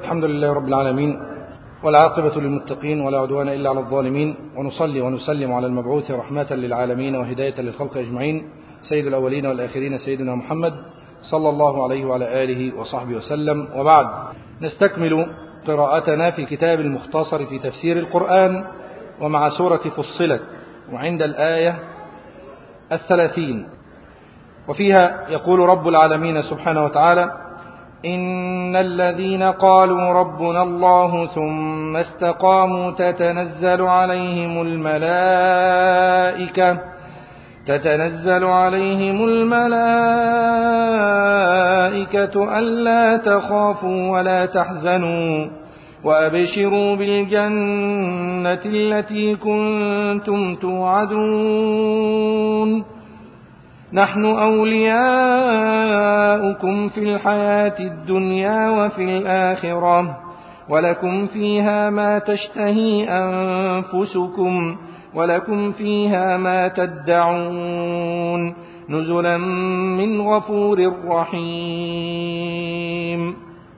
الحمد لله رب العالمين، والعاقبة للمتقين ولا عدوان إلا على الظالمين، ونصلي ونسلم على المبعوث رحمة للعالمين وهداية للخلق أجمعين، سيد الأولين والآخرين سيدنا محمد صلى الله عليه وعلى آله وصحبه وسلم. وبعد، نستكمل قراءتنا في كتاب المختصر في تفسير القرآن ومع سورة فصلت، وعند الآية 30، وفيها يقول رب العالمين سبحانه وتعالى: إن الذين قالوا ربنا الله ثم استقاموا تتنزل عليهم الملائكة ألا تخافوا ولا تحزنوا وأبشروا بالجنة التي كنتم توعدون نحن أولياؤكم في الحياة الدنيا وفي الآخرة ولكم فيها ما تشتهي أنفسكم ولكم فيها ما تدعون نزلا من غفور رحيم.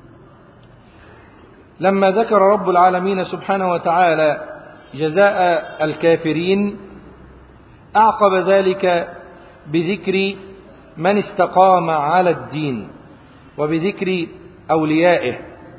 لما ذكر رب العالمين سبحانه وتعالى جزاء الكافرين، أعقب ذلك بذكر من استقام على الدين وبذكر أوليائه،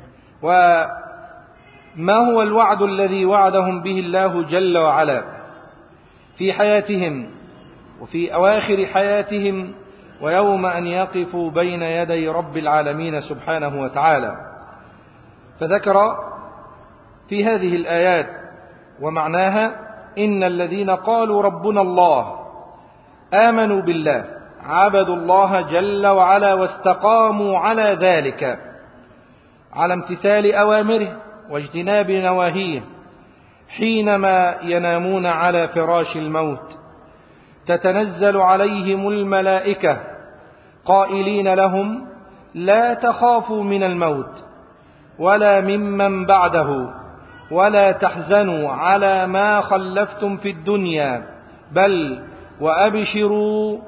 وما هو الوعد الذي وعدهم به الله جل وعلا في حياتهم وفي أواخر حياتهم ويوم أن يقفوا بين يدي رب العالمين سبحانه وتعالى. فذكر في هذه الآيات ومعناها: إن الذين قالوا ربنا الله آمنوا بالله، عبدوا الله جل وعلا واستقاموا على ذلك، على امتثال أوامره واجتناب نواهيه، حينما ينامون على فراش الموت تتنزل عليهم الملائكة قائلين لهم: لا تخافوا من الموت ولا ممن بعده ولا تحزنوا على ما خلفتم في الدنيا، بل وأبشروا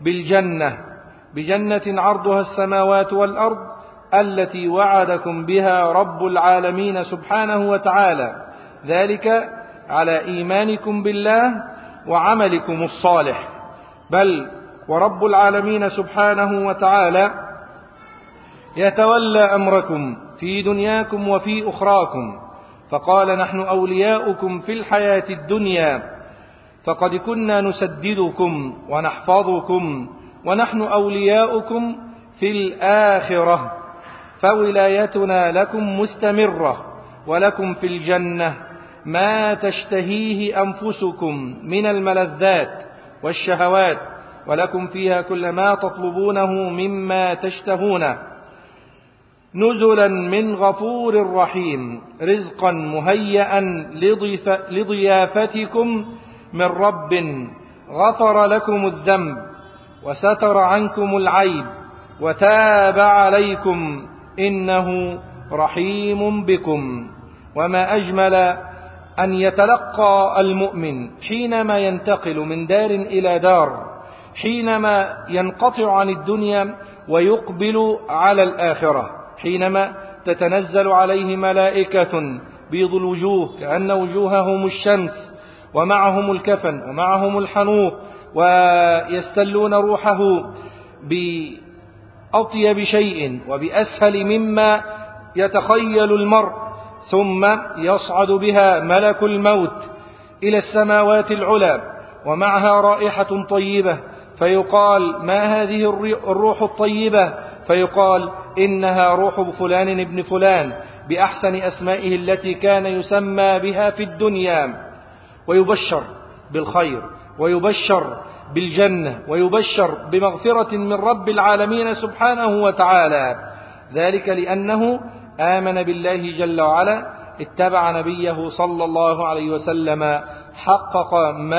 بجنة عرضها السماوات والأرض التي وعدكم بها رب العالمين سبحانه وتعالى، ذلك على إيمانكم بالله وعملكم الصالح. بل ورب العالمين سبحانه وتعالى يتولى أمركم في دنياكم وفي أخراكم، فقال: نحن أولياؤكم في الحياة الدنيا، فقد كنا نسددكم ونحفظكم، ونحن أولياؤكم في الآخرة، فولايتنا لكم مستمرة، ولكم في الجنة ما تشتهيه أنفسكم من الملذات والشهوات، ولكم فيها كل ما تطلبونه مما تشتهونه، نزلا من غفور رحيم، رزقا مهيئا لضيافتكم من رب غفر لكم الذنب وستر عنكم العيب وتاب عليكم إنه رحيم بكم. وما أجمل أن يتلقى المؤمن حينما ينتقل من دار إلى دار، حينما ينقطع عن الدنيا ويقبل على الآخرة، حينما تتنزل عليه ملائكة بيض الوجوه كأن وجوههم الشمس، ومعهم الكفن ومعهم الحنوط، ويستلون روحه بأطيب شيء وبأسهل مما يتخيل المرء، ثم يصعد بها ملك الموت إلى السماوات العلى ومعها رائحة طيبة، فيقال: ما هذه الروح الطيبة؟ فيقال: إنها روح فلان ابن فلان بأحسن أسمائه التي كان يسمى بها في الدنيا، ويبشر بالخير ويبشر بالجنة ويبشر بمغفرة من رب العالمين سبحانه وتعالى، ذلك لأنه آمن بالله جل وعلا، اتبع نبيه صلى الله عليه وسلم، حقق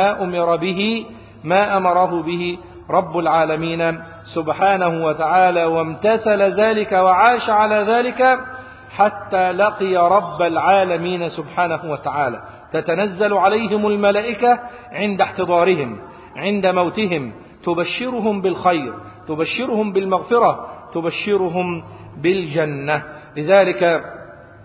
ما أمره به رب العالمين سبحانه وتعالى، وامتثل ذلك وعاش على ذلك حتى لقي رب العالمين سبحانه وتعالى. تتنزل عليهم الملائكة عند احتضارهم، عند موتهم، تبشرهم بالخير، تبشرهم بالمغفرة، تبشرهم بالجنة. لذلك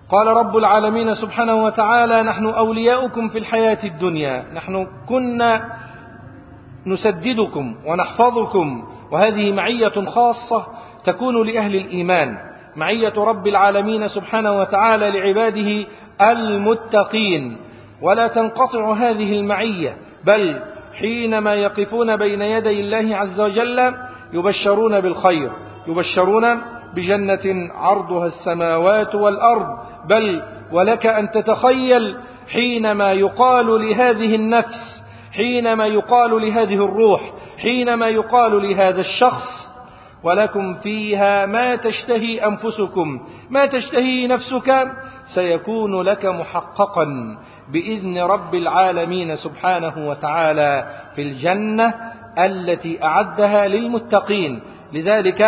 قال رب العالمين سبحانه وتعالى: نحن أولياؤكم في الحياة الدنيا، نحن كنا نسددكم ونحفظكم. وهذه معية خاصة تكون لأهل الإيمان، معية رب العالمين سبحانه وتعالى لعباده المتقين. ولا تنقطع هذه المعية، بل حينما يقفون بين يدي الله عز وجل يبشرون بالخير، يبشرون بجنة عرضها السماوات والأرض. بل ولك أن تتخيل حينما يقال لهذه النفس، حينما يقال لهذه الروح، حينما يقال لهذا الشخص: ولكم فيها ما تشتهي أنفسكم، ما تشتهي نفسك سيكون لك محققا بإذن رب العالمين سبحانه وتعالى في الجنة التي أعدها للمتقين. لذلك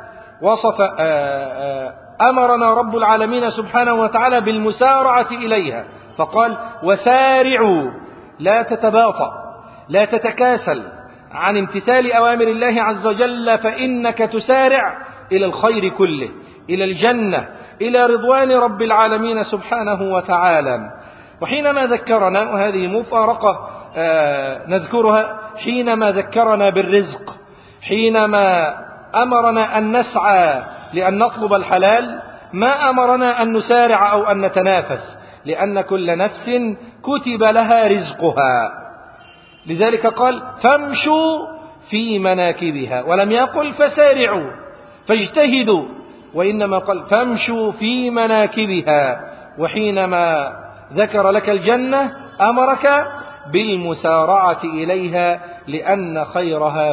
أمرنا رب العالمين سبحانه وتعالى بالمسارعة إليها، فقال: وسارعوا، لا تتباطأ، لا تتكاسل عن امتثال أوامر الله عز وجل، فإنك تسارع إلى الخير كله، إلى الجنة، إلى رضوان رب العالمين سبحانه وتعالى. وحينما ذكرنا، وهذه مفارقة نذكرها، حينما ذكرنا بالرزق، حينما أمرنا أن نسعى لأن نطلب الحلال، ما أمرنا أن نسارع أو أن نتنافس، لأن كل نفس كتب لها رزقها. لذلك قال: فامشوا في مناكبها، ولم يقل فسارعوا فاجتهدوا، وإنما قال فامشوا في مناكبها. وحينما ذكر لك الجنة أمرك بالمسارعة إليها، لأن خيرها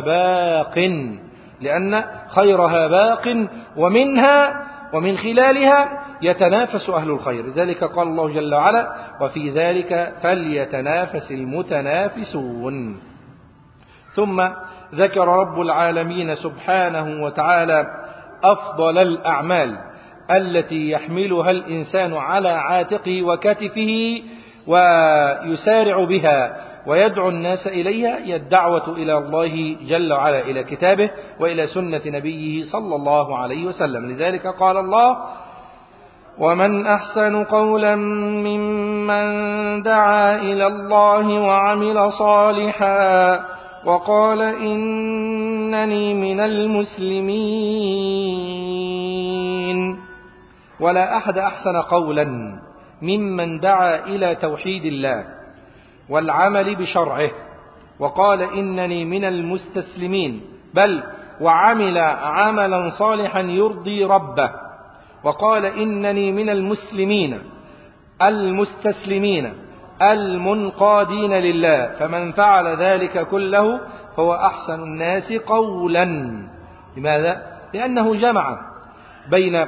باق، ومنها ومن خلالها يتنافس أهل الخير. لذلك قال الله جل وعلا: وفي ذلك فليتنافس المتنافسون. ثم ذكر رب العالمين سبحانه وتعالى أفضل الأعمال التي يحملها الإنسان على عاتقه وكتفه ويسارع بها ويدعو الناس إليها، هي الدعوة إلى الله جل وعلا، إلى كتابه وإلى سنة نبيه صلى الله عليه وسلم. لذلك قال الله: ومن أحسن قولا ممن دعا إلى الله وعمل صالحا وقال إنني من المسلمين. ولا أحد أحسن قولا ممن دعا إلى توحيد الله والعمل بشرعه وقال إنني من المستسلمين، بل وعمل عملا صالحا يرضي ربه وقال إنني من المسلمين المستسلمين المنقادين لله. فمن فعل ذلك كله فهو أحسن الناس قولا. لماذا؟ لأنه جمع بين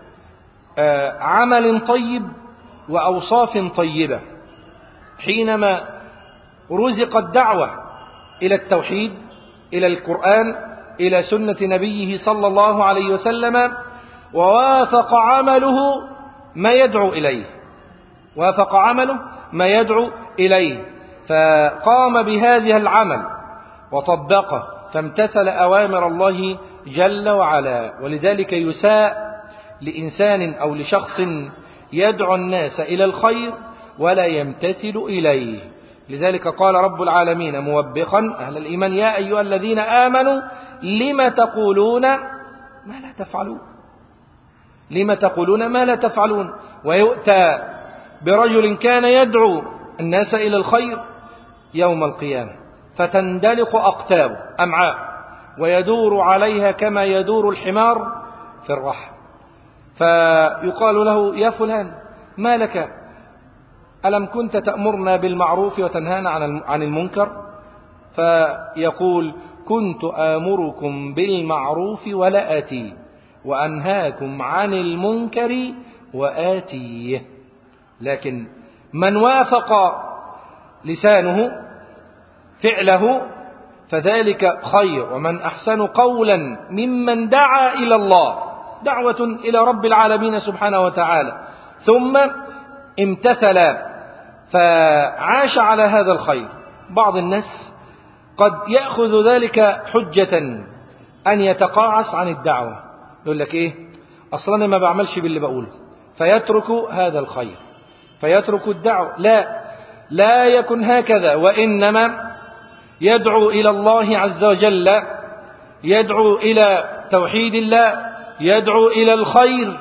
عمل طيب وأوصاف طيبة. حينما رزق الدعوة إلى التوحيد، إلى القرآن، إلى سنة نبيه صلى الله عليه وسلم، ووافق عمله ما يدعو إليه، وافق عمله ما يدعو إليه، فقام بهذه العمل وطبقه، فامتثل أوامر الله جل وعلا. ولذلك يساء لإنسان أو لشخص يدعو الناس إلى الخير ولا يمتثل إليه. لذلك قال رب العالمين موبخا أهل الإيمان: يا أيها الذين آمنوا لم تقولون ما لا تفعلون، لم تقولون ما لا تفعلون. ويؤتى برجل كان يدعو الناس إلى الخير يوم القيامة فتندلق أقتابه أمعاء ويدور عليها كما يدور الحمار في الرحى، فيقال له: يا فلان ما لك؟ ألم كنت تأمرنا بالمعروف وتنهانا عن المنكر؟ فيقول: كنت آمركم بالمعروف ولا آتيه وأنهاكم عن المنكر وآتيه. لكن من وافق لسانه فعله فذلك خير. ومن أحسن قولا ممن دعا إلى الله، دعوة إلى رب العالمين سبحانه وتعالى، ثم امتثل فعاش على هذا الخير. بعض الناس قد يأخذ ذلك حجة أن يتقاعس عن الدعوة، يقول لك إيه؟ أصلا أنا ما بعملش باللي بقوله، فيترك هذا الخير، فيترك الدعوة. لا يكن هكذا، وإنما يدعو إلى الله عز وجل، يدعو إلى توحيد الله، يدعو إلى الخير،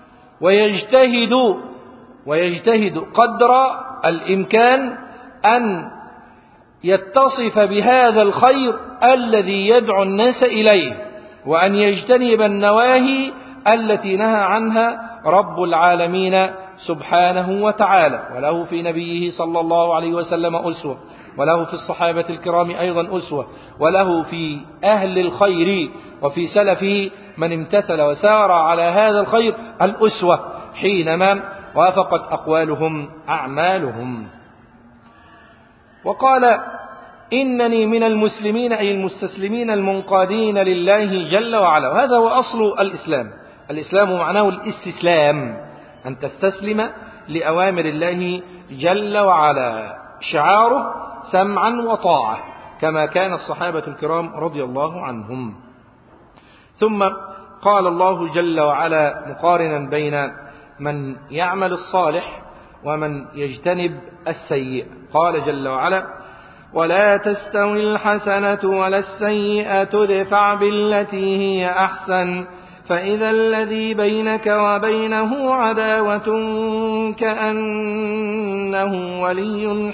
ويجتهد قدر الإمكان أن يتصف بهذا الخير الذي يدعو الناس إليه، وأن يجتنب النواهي التي نهى عنها رب العالمين سبحانه وتعالى. وله في نبيه صلى الله عليه وسلم أسوة، وله في الصحابة الكرام أيضا أسوة، وله في أهل الخير وفي سلفه من امتثل وسار على هذا الخير الأسوة حينما وافقت أقوالهم أعمالهم. وقال: إنني من المسلمين، أي المستسلمين المنقادين لله جل وعلا. وهذا هو أصل الإسلام. الإسلام معناه الاستسلام، أن تستسلم لأوامر الله جل وعلا، شعاره سمعا وطاعة، كما كان الصحابة الكرام رضي الله عنهم. ثم قال الله جل وعلا مقارنا بين من يعمل الصالح ومن يجتنب السيء، قال جل وعلا: ولا تستوي الحسنة ولا السيئة ادفع بالتي هي أحسن فإذا الذي بينك وبينه عداوة كأنه ولي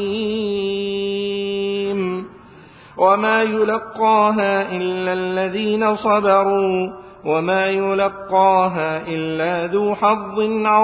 حميم وما يلقاها إلا الذين صبروا وما يلقاها إلا ذو حظ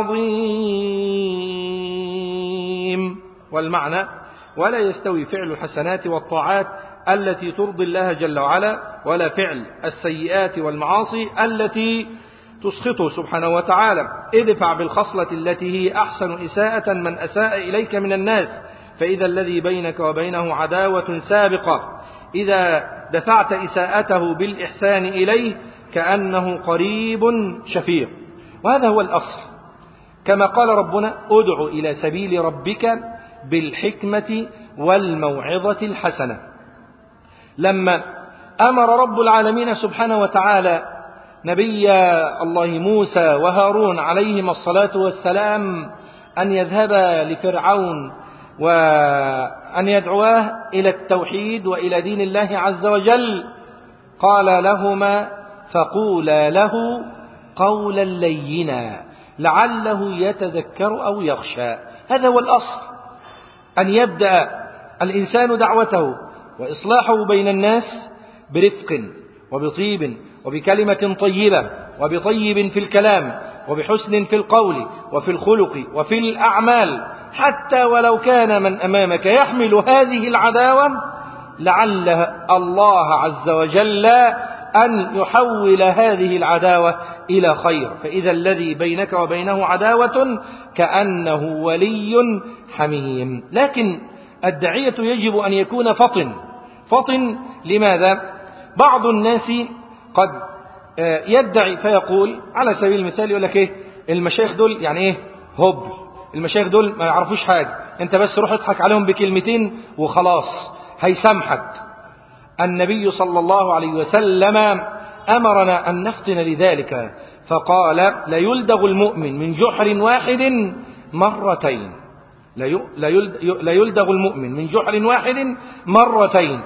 عظيم. والمعنى: ولا يستوي فعل الحسنات والطاعات التي ترضي الله جل وعلا، ولا فعل السيئات والمعاصي التي تسخطه سبحانه وتعالى. ادفع بالخصلة التي هي أحسن إساءة من أساء إليك من الناس، فإذا الذي بينك وبينه عداوة سابقة، إذا دفعت إساءته بالإحسان إليه كأنه قريب شفيق. وهذا هو الأصل، كما قال ربنا: ادع إلى سبيل ربك بالحكمة والموعظة الحسنة. لما أمر رب العالمين سبحانه وتعالى نبي الله موسى وهارون عليهما الصلاة والسلام أن يذهبا لفرعون وأن يدعواه إلى التوحيد وإلى دين الله عز وجل، قال لهما: فقولا له قولا لينا لعله يتذكر أو يخشى. هذا هو الأصل، أن يبدأ الإنسان دعوته وإصلاحه بين الناس برفق وبطيب وبكلمة طيبة وبطيب في الكلام وبحسن في القول وفي الخلق وفي الأعمال، حتى ولو كان من أمامك يحمل هذه العداوة، لعل الله عز وجل أن يحول هذه العداوة إلى خير، فإذا الذي بينك وبينه عداوة كأنه ولي حميم. لكن الداعية يجب أن يكون فطن. لماذا؟ بعض الناس قد يدعي فيقول، على سبيل المثال يقول لك إيه؟ المشايخ دول يعني إيه؟ هبل، المشايخ دول ما يعرفوش حاجة، أنت بس روح اضحك عليهم بكلمتين وخلاص هيسامحك. النبي صلى الله عليه وسلم أمرنا أن نفطن لذلك، فقال: ليلدغ المؤمن من جحر واحد مرتين. ليلدغ المؤمن من جحر واحد مرتين.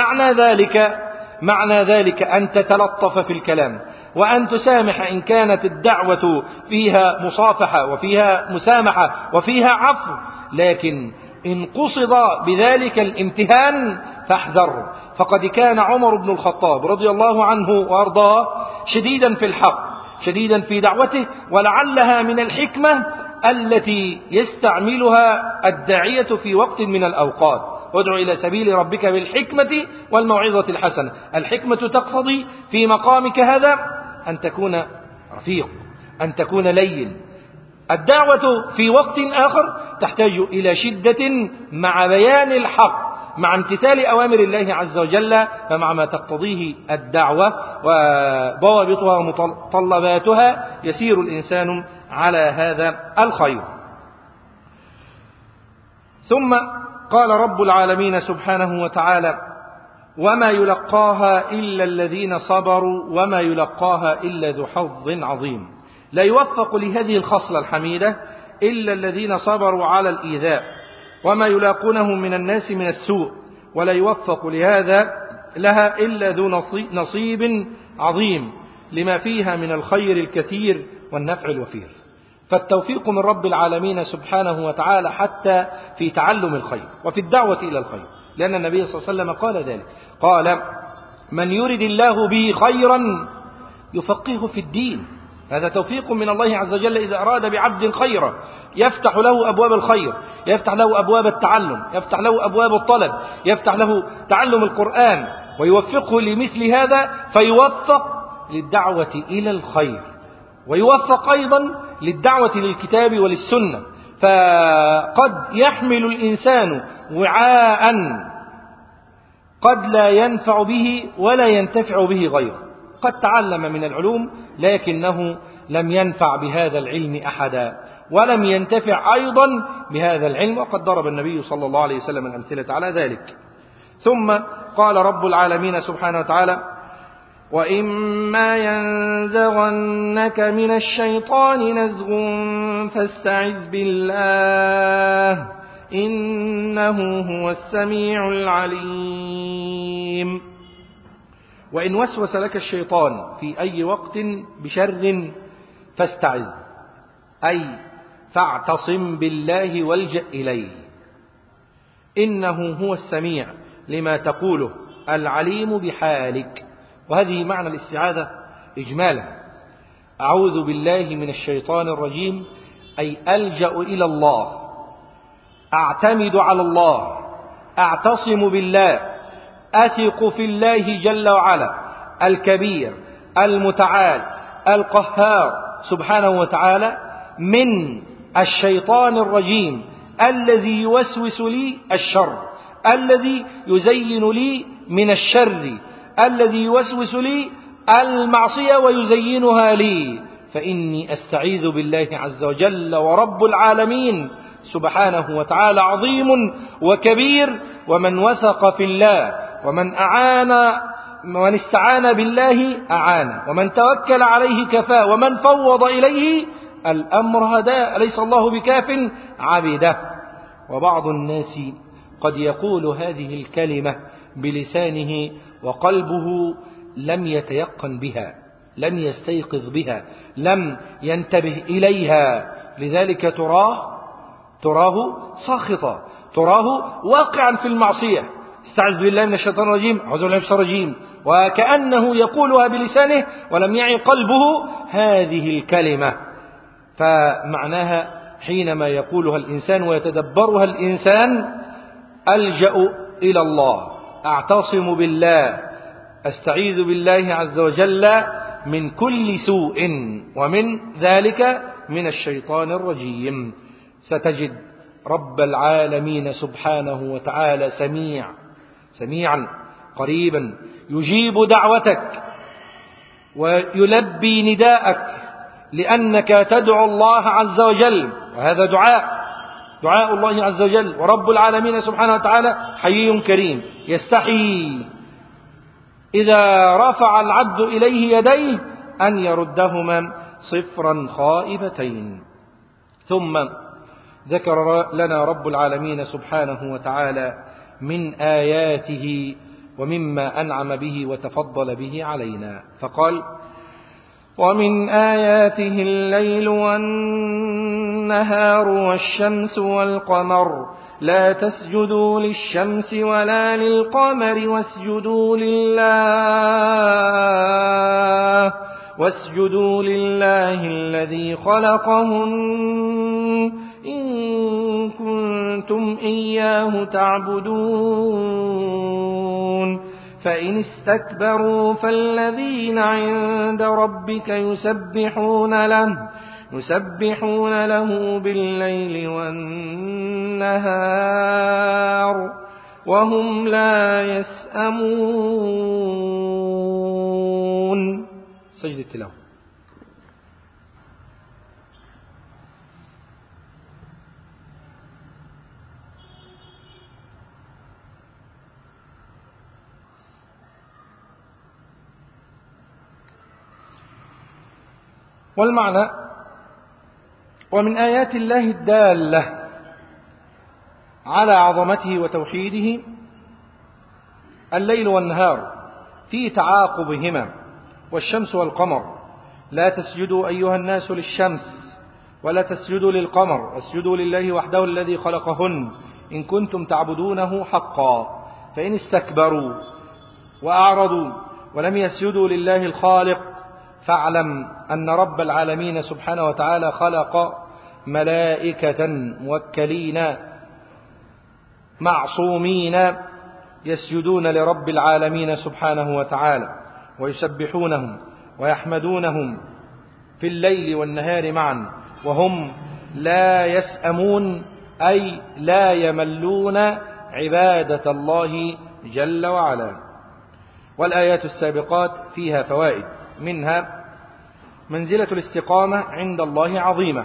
معنى ذلك أن تتلطف في الكلام، وأن تسامح إن كانت الدعوة فيها مصافحة وفيها مسامحة وفيها عفو، لكن إن قصد بذلك الامتهان فاحذر. فقد كان عمر بن الخطاب رضي الله عنه وأرضاه شديدا في الحق، شديدا في دعوته، ولعلها من الحكمة التي يستعملها الداعية في وقت من الأوقات. ادع إلى سبيل ربك بالحكمة والموعظة الحسنة. الحكمة تقتضي في مقامك هذا أن تكون رفيق، أن تكون لين. الدعوة في وقت آخر تحتاج إلى شدة مع بيان الحق، مع امتثال أوامر الله عز وجل، فمع ما تقتضيه الدعوة وضوابطها ومتطلباتها يسير الإنسان على هذا الخير. ثم قال رب العالمين سبحانه وتعالى: وما يلقاها إلا الذين صبروا وما يلقاها إلا ذو حظ عظيم. لا يوفق لهذه الخصلة الحميدة إلا الذين صبروا على الإيذاء وما يلاقونه من الناس من السوء، ولا يوفق لها إلا ذو نصيب عظيم لما فيها من الخير الكثير والنفع الوفير. فالتوفيق من رب العالمين سبحانه وتعالى حتى في تعلم الخير وفي الدعوة إلى الخير، لأن النبي صلى الله عليه وسلم قال ذلك، قال: من يرد الله به خيرا يفقهه في الدين. هذا توفيق من الله عز وجل إذا أراد بعبد خيرا، يفتح له أبواب الخير، يفتح له أبواب التعلم، يفتح له أبواب الطلب، يفتح له تعلم القرآن، ويوفقه لمثل هذا، فيوفق للدعوة إلى الخير، ويوفق أيضا للدعوة للكتاب وللسنة. فقد يحمل الإنسان وعاء قد لا ينفع به ولا ينتفع به غيره، قد تعلم من العلوم لكنه لم ينفع بهذا العلم أحدا، ولم ينتفع أيضا بهذا العلم، وقد ضرب النبي صلى الله عليه وسلم الأمثلة على ذلك. ثم قال رب العالمين سبحانه وتعالى: وإما ينزغنك من الشيطان نزغ فاستعذ بالله إنه هو السميع العليم. وإن وسوس لك الشيطان في أي وقت بشر فاستعذ، أي فاعتصم بالله والجأ إليه، إنه هو السميع لما تقوله العليم بحالك. وهذه معنى الاستعاذة إجمالا: أعوذ بالله من الشيطان الرجيم، أي ألجأ إلى الله، أعتمد على الله، أعتصم بالله، أثق في الله جل وعلا الكبير المتعال القهار سبحانه وتعالى من الشيطان الرجيم الذي يوسوس لي الشر، الذي يزين لي من الشر، الذي يوسوس لي المعصية ويزينها لي. فإني أستعيذ بالله عز وجل، ورب العالمين سبحانه وتعالى عظيم وكبير، ومن وثق في الله ومن استعان بالله أعانه، ومن توكل عليه كفاه، ومن فوض إليه الأمر هداه، أليس الله بكاف عبده. وبعض الناس قد يقول هذه الكلمة بلسانه وقلبه لم يتيقن بها، لم يستيقظ بها، لم ينتبه إليها، لذلك تراه ساخطا، تراه واقعا في المعصية. استعذ بالله من الشيطان الرجيم، أعوذ بالله من الشيطان الرجيم، وكأنه يقولها بلسانه ولم يعي قلبه هذه الكلمة. فمعناها حينما يقولها الإنسان ويتدبرها الإنسان: ألجأ إلى الله، أعتصم بالله، أستعيذ بالله عز وجل من كل سوء، ومن ذلك من الشيطان الرجيم. ستجد رب العالمين سبحانه وتعالى سميعا قريبا، يجيب دعوتك ويلبي نداءك، لأنك تدعو الله عز وجل، وهذا دعاء الله عز وجل. ورب العالمين سبحانه وتعالى حيي كريم، يستحي إذا رفع العبد إليه يديه أن يردهما صفرا خائبتين. ثم ذكر لنا رب العالمين سبحانه وتعالى من آياته ومما أنعم به وتفضل به علينا، فقال: ومن آياته الليل والنهار والشمس والقمر لا تسجدوا للشمس ولا للقمر واسجدوا لله الذي خلقهن إن كنتم إياه تعبدون. فإن استكبروا فالذين عند ربك يسبحون له بالليل والنهار وهم لا يسأمون. سجد التلاوة. والمعنى ومن آيات الله الدالة على عظمته وتوحيده الليل والنهار في تعاقبهما، والشمس والقمر. لا تسجدوا أيها الناس للشمس ولا تسجدوا للقمر، اسجدوا لله وحده الذي خلقهن إن كنتم تعبدونه حقا. فإن استكبروا وأعرضوا ولم يسجدوا لله الخالق فاعلم أن رب العالمين سبحانه وتعالى خلق ملائكة موكلين معصومين يسجدون لرب العالمين سبحانه وتعالى ويسبحونهم ويحمدونهم في الليل والنهار معا، وهم لا يسأمون أي لا يملون عبادة الله جل وعلا. والآيات السابقات فيها فوائد، منها منزلة الاستقامة عند الله عظيمة،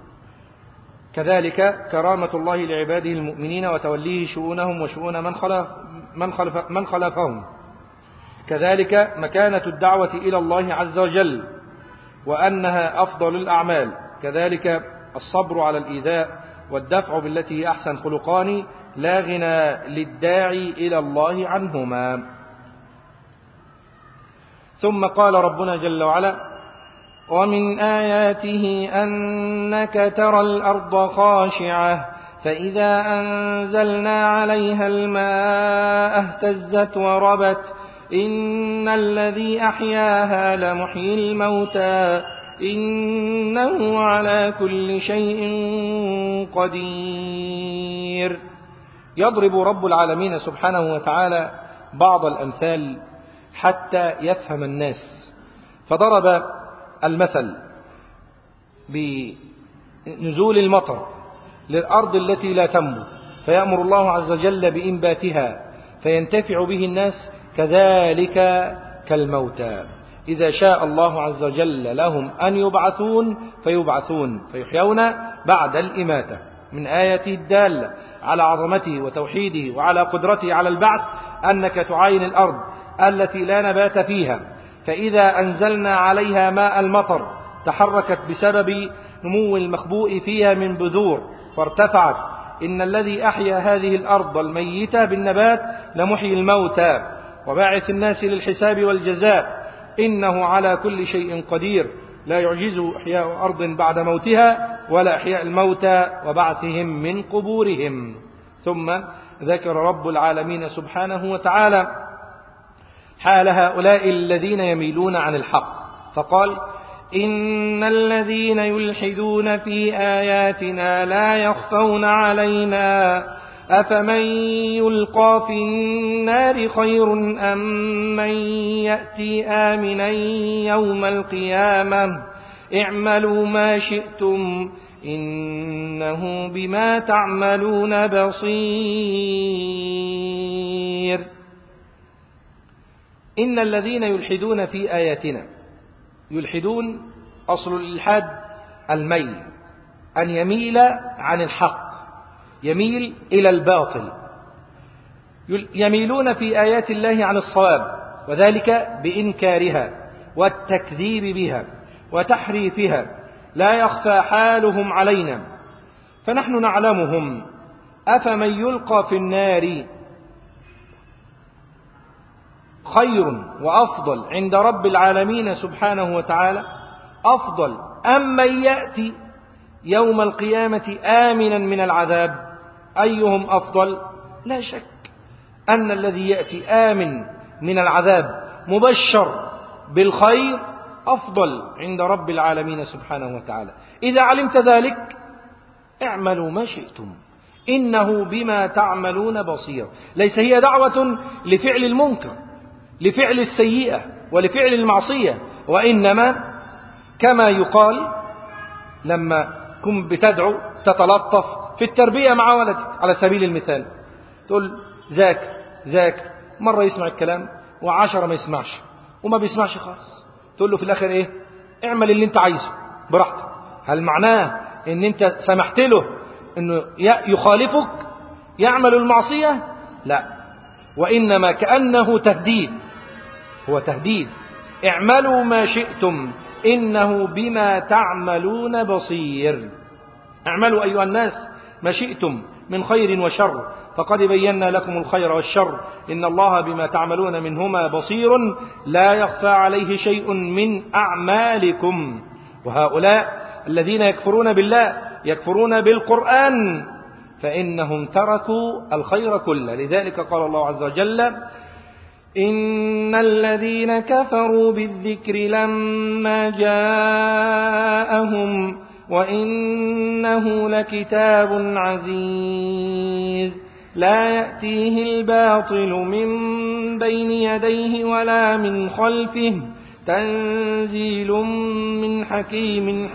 كذلك كرامة الله لعباده المؤمنين وتوليه شؤونهم وشؤون من خلفهم، كذلك مكانة الدعوة إلى الله عز وجل وأنها أفضل الأعمال، كذلك الصبر على الإيذاء والدفع بالتي هي أحسن خلقان لا غنى للداعي إلى الله عنهما. ثم قال ربنا جل وعلا: ومن آياته أنك ترى الأرض خاشعة فإذا أنزلنا عليها الماء اهتزت وربت إن الذي أحياها لمحيي الموتى إنه على كل شيء قدير. يضرب رب العالمين سبحانه وتعالى بعض الأمثال حتى يفهم الناس، فضرب المثل بنزول المطر للأرض التي لا تنبت فيأمر الله عز وجل بإنباتها فينتفع به الناس، كذلك كالموتى إذا شاء الله عز وجل لهم أن يبعثون فيبعثون فيحيون بعد الإماتة. من آياته الدالة على عظمته وتوحيده وعلى قدرته على البعث أنك تعاين الأرض التي لا نبات فيها، فإذا أنزلنا عليها ماء المطر تحركت بسبب نمو المخبوء فيها من بذور فارتفعت. إن الذي أحيا هذه الأرض الميتة بالنبات لمحيي الموتى وباعث الناس للحساب والجزاء إنه على كل شيء قدير. لا يعجزه إحياء أرض بعد موتها ولا إحياء الموتى وبعثهم من قبورهم. ثم ذكر رب العالمين سبحانه وتعالى حال هؤلاء الذين يميلون عن الحق فقال: إن الذين يلحدون في آياتنا لا يخفون علينا أفمن يلقى في النار خير أم من يأتي آمنا يوم القيامة اعملوا ما شئتم إنه بما تعملون بصير. إن الذين يلحدون في آياتنا، يلحدون أصل الإلحاد الميل، أن يميل عن الحق، يميل إلى الباطل. يميلون في آيات الله عن الصواب، وذلك بإنكارها والتكذيب بها وتحريفها، لا يخفى حالهم علينا فنحن نعلمهم. أفمن يلقى في النار خير وأفضل عند رب العالمين سبحانه وتعالى أفضل أم من يأتي يوم القيامة آمنا من العذاب؟ أيهم أفضل؟ لا شك أن الذي يأتي آمن من العذاب مبشر بالخير أفضل عند رب العالمين سبحانه وتعالى. إذا علمت ذلك اعملوا ما شئتم إنه بما تعملون بصير. ليس هي دعوة لفعل المنكر، لفعل السيئة ولفعل المعصية، وإنما كما يقال لما كن بتدعو تتلطف في التربية مع ولدك على سبيل المثال، تقول ذاكر مرة يسمع الكلام و10 ما يسمعش وما بيسمعش خالص، تقول له في الآخر إيه؟ اعمل اللي انت عايزه براحتك. هل معناه ان انت سمحت له انه يخالفك يعمل المعصية؟ لا، وإنما كأنه تهديد، هو تهديد. اعملوا ما شئتم إنه بما تعملون بصير. اعملوا أيها الناس ما شئتم من خير وشر فقد بينا لكم الخير والشر إن الله بما تعملون منهما بصير لا يخفى عليه شيء من أعمالكم. وهؤلاء الذين يكفرون بالله يكفرون بالقرآن فإنهم تركوا الخير كله. لذلك قال الله عز وجل: إن الذين كفروا بالذكر لما جاءهم وإنه لكتاب عزيز لا يأتيه الباطل من بين يديه ولا من خلفه تنزيل من حكيم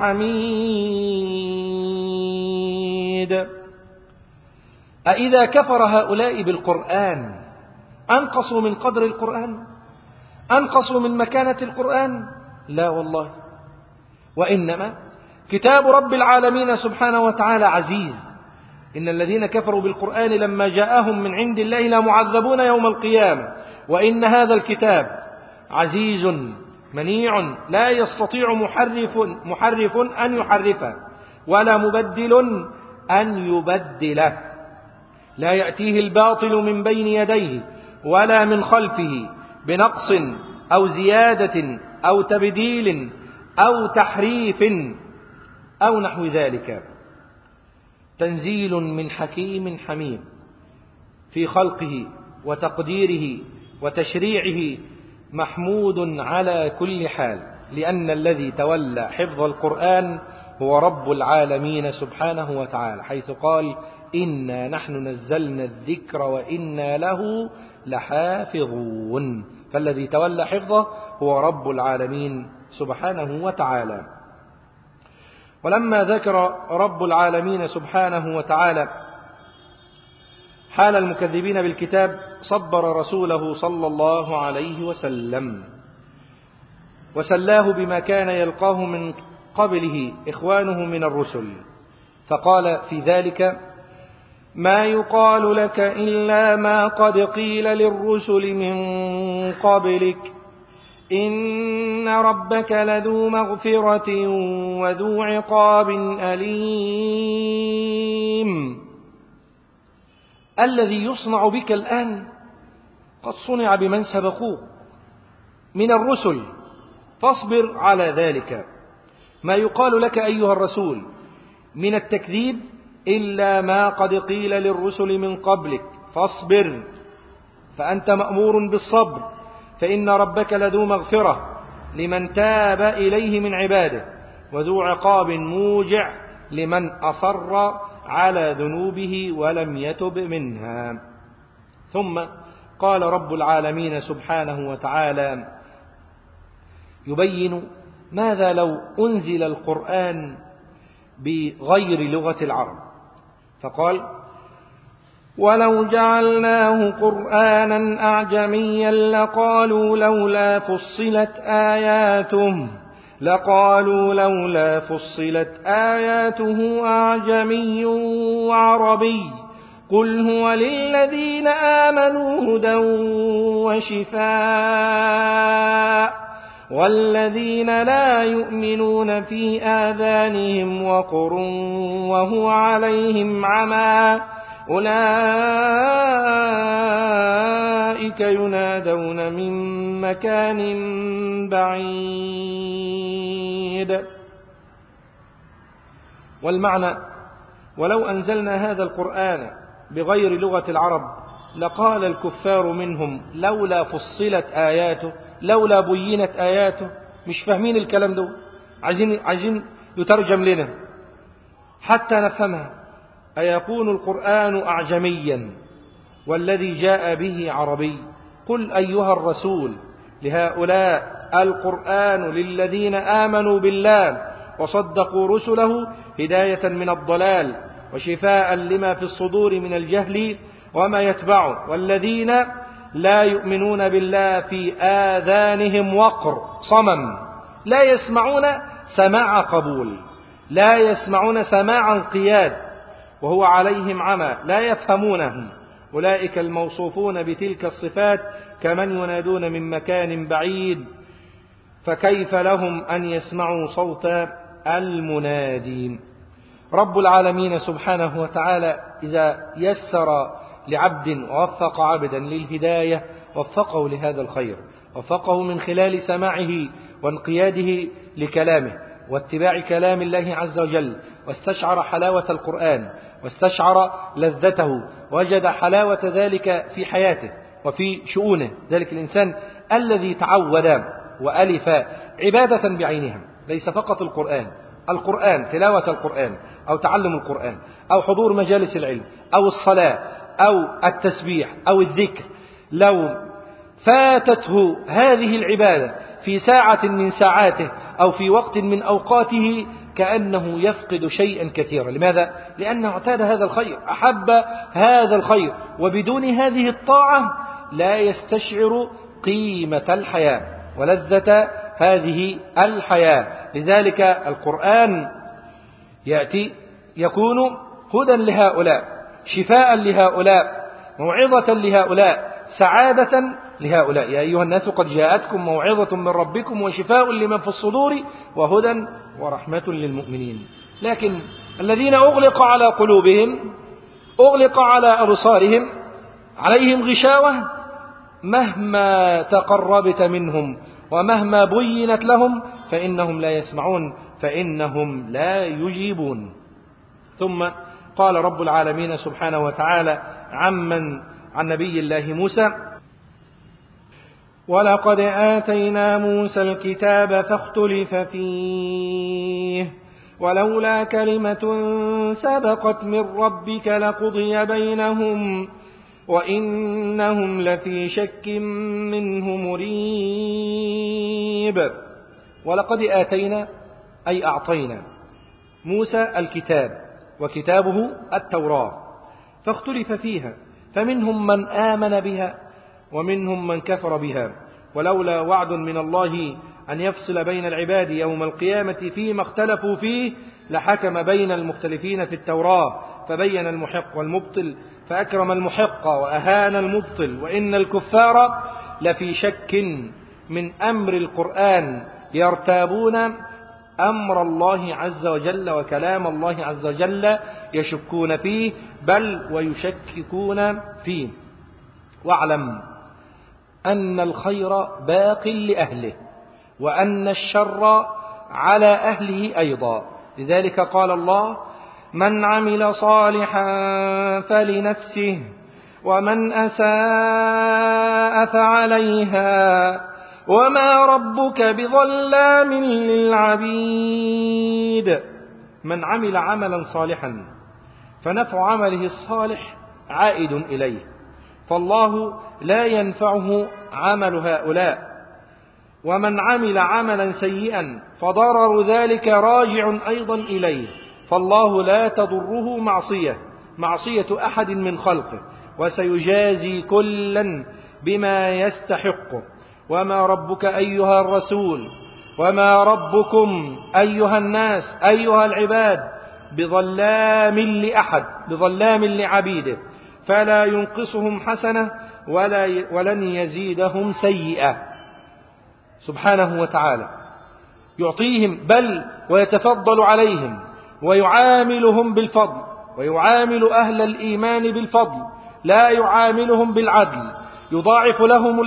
حميد. أإذا كفر هؤلاء بالقرآن أنقصوا من قدر القرآن؟ أنقصوا من مكانة القرآن؟ لا والله، وإنما كتاب رب العالمين سبحانه وتعالى عزيز. إن الذين كفروا بالقرآن لما جاءهم من عند الله لمعذبون يوم القيامة، وإن هذا الكتاب عزيز منيع لا يستطيع محرف أن يحرفه ولا مبدل أن يبدله، لا يأتيه الباطل من بين يديه ولا من خلفه بنقص أو زيادة أو تبديل أو تحريف أو نحو ذلك. تنزيل من حكيم حميد في خلقه وتقديره وتشريعه محمود على كل حال، لأن الذي تولى حفظ القرآن هو رب العالمين سبحانه وتعالى، حيث قال: إنا نحن نزلنا الذكر وإنا له لحافظون. فالذي تولى حفظه هو رب العالمين سبحانه وتعالى. ولما ذكر رب العالمين سبحانه وتعالى حال المكذبين بالكتاب صبر رسوله صلى الله عليه وسلم وسلاه بما كان يلقاه من قبله إخوانه من الرسل، فقال في ذلك: ما يقال لك إلا ما قد قيل للرسل من قبلك إن ربك لذو مغفرة وذو عقاب أليم. الذي يصنع بك الآن قد صنع بمن سبقوه من الرسل، فاصبر على ذلك. ما يقال لك أيها الرسول من التكذيب إلا ما قد قيل للرسل من قبلك، فاصبر، فأنت مأمور بالصبر، فإن ربك لذو مغفرة لمن تاب إليه من عباده، وذو عقاب موجع لمن أصر على ذنوبه ولم يتب منها. ثم قال رب العالمين سبحانه وتعالى يبين ماذا لو أنزل القرآن بغير لغة العرب، فقال: ولو جعلناه قرآنا أعجميا لقالوا لولا فصلت آياته أعجمي وعربي قل هو للذين آمنوا هدى وشفاء والذين لا يؤمنون في آذانهم وقر وهو عليهم عمى أولئك ينادون من مكان بعيد. والمعنى: ولو أنزلنا هذا القرآن بغير لغة العرب لقال الكفار منهم لولا فصلت آياته، لولا بينت آياته. مش فاهمين الكلام ده، عايزين يترجم لنا حتى نفهمها. أيكون القرآن أعجميا والذي جاء به عربي؟ قل أيها الرسول لهؤلاء القرآن للذين آمنوا بالله وصدقوا رسله هداية من الضلال وشفاء لما في الصدور من الجهل وما يتبعه، والذين لا يؤمنون بالله في آذانهم وقر صمم لا يسمعون سماع قبول، لا يسمعون سماع انقياد، وهو عليهم عمى لا يفهمونهم. أولئك الموصوفون بتلك الصفات كمن ينادون من مكان بعيد، فكيف لهم أن يسمعوا صوت المنادي. رب العالمين سبحانه وتعالى إذا يسر لعبد ووفق عبدا للهداية وفقه لهذا الخير، وفقه من خلال سماعه وانقياده لكلامه واتباع كلام الله عز وجل، واستشعر حلاوة القرآن واستشعر لذته، وجد حلاوة ذلك في حياته وفي شؤونه. ذلك الإنسان الذي تعود وألف عبادة بعينها، ليس فقط القرآن تلاوة القرآن أو تعلم القرآن أو حضور مجالس العلم أو الصلاة أو التسبيح أو الذكر، لو فاتته هذه العبادة في ساعة من ساعاته أو في وقت من أوقاته كأنه يفقد شيئا كثيرا. لماذا؟ لأنه اعتاد هذا الخير، أحب هذا الخير، وبدون هذه الطاعة لا يستشعر قيمة الحياة ولذة هذه الحياة. لذلك القرآن يأتي يكون هدى لهؤلاء، شفاء لهؤلاء، موعظة لهؤلاء، سعادة لهؤلاء. يا أيها الناس قد جاءتكم موعظة من ربكم وشفاء لمن في الصدور وهدى ورحمة للمؤمنين. لكن الذين أغلق على قلوبهم، أغلق على أبصارهم، عليهم غشاوة، مهما تقربت منهم ومهما بينت لهم فإنهم لا يسمعون، فإنهم لا يجيبون. ثم قال رب العالمين سبحانه وتعالى عن نبي الله موسى: ولقد آتينا موسى الكتاب فاختلف فيه ولولا كلمة سبقت من ربك لقضي بينهم وإنهم لفي شك منه مريب. ولقد آتينا أي أعطينا موسى الكتاب، وكتابه التوراة، فاختلف فيها، فمنهم من آمن بها ومنهم من كفر بها، ولولا وعد من الله أن يفصل بين العباد يوم القيامة فيما اختلفوا فيه لحكم بين المختلفين في التوراة فبين المحق والمبطل فأكرم المحق وأهان المبطل، وإن الكفار لفي شك من أمر القرآن، يرتابون أمر الله عز وجل وكلام الله عز وجل، يشكون فيه بل ويشككون فيه. واعلم أن الخير باق لأهله وأن الشر على أهله أيضا. لذلك قال الله: من عمل صالحا فلنفسه ومن أساء فعليها وما ربك بظلام للعبيد. من عمل عملا صالحا فنفع عمله الصالح عائد إليه، فالله لا ينفعه عمل هؤلاء. ومن عمل عملا سيئا فضرر ذلك راجع أيضا إليه، فالله لا تضره معصية أحد من خلقه، وسيجازي كلا بما يستحقه. وما ربك أيها الرسول وما ربكم أيها الناس أيها العباد بظلام لأحد، بظلام لعبيده، فلا ينقصهم حسنة ولن يزيدهم سيئة. سبحانه وتعالى يعطيهم بل ويتفضل عليهم ويعاملهم بالفضل، ويعامل أهل الإيمان بالفضل، لا يعاملهم بالعدل، يضاعف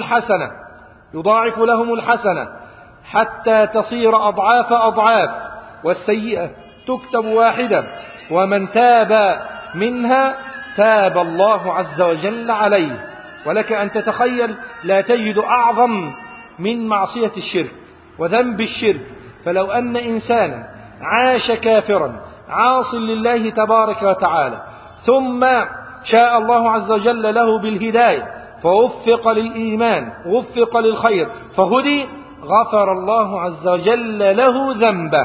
لهم الحسنة حتى تصير أضعاف، والسيئة تكتب واحدة، ومن تاب منها تاب الله عز وجل عليه. ولك أن تتخيل لا تجد أعظم من معصية الشرك وذنب الشرك. فلو أن إنسانا عاش كافرا عاص لله تبارك وتعالى، ثم شاء الله عز وجل له بالهداية فوفق للإيمان ووفق للخير فهدي، غفر الله عز وجل له ذنبه.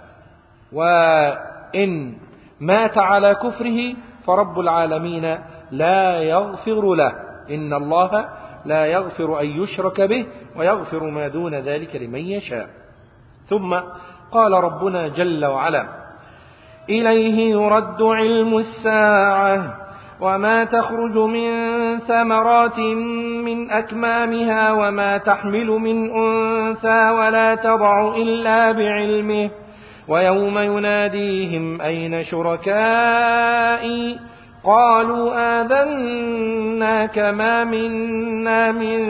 وإن مات على كفره فرب العالمين لا يغفر له، إن الله لا يغفر أن يشرك به ويغفر ما دون ذلك لمن يشاء. ثم قال ربنا جل وعلا: إليه يرد علم الساعة وما تخرج من ثمرات من أكمامها وما تحمل من أنثى ولا تضع إلا بعلمه ويوم يناديهم أين شركائي قالوا آذناك ما منا من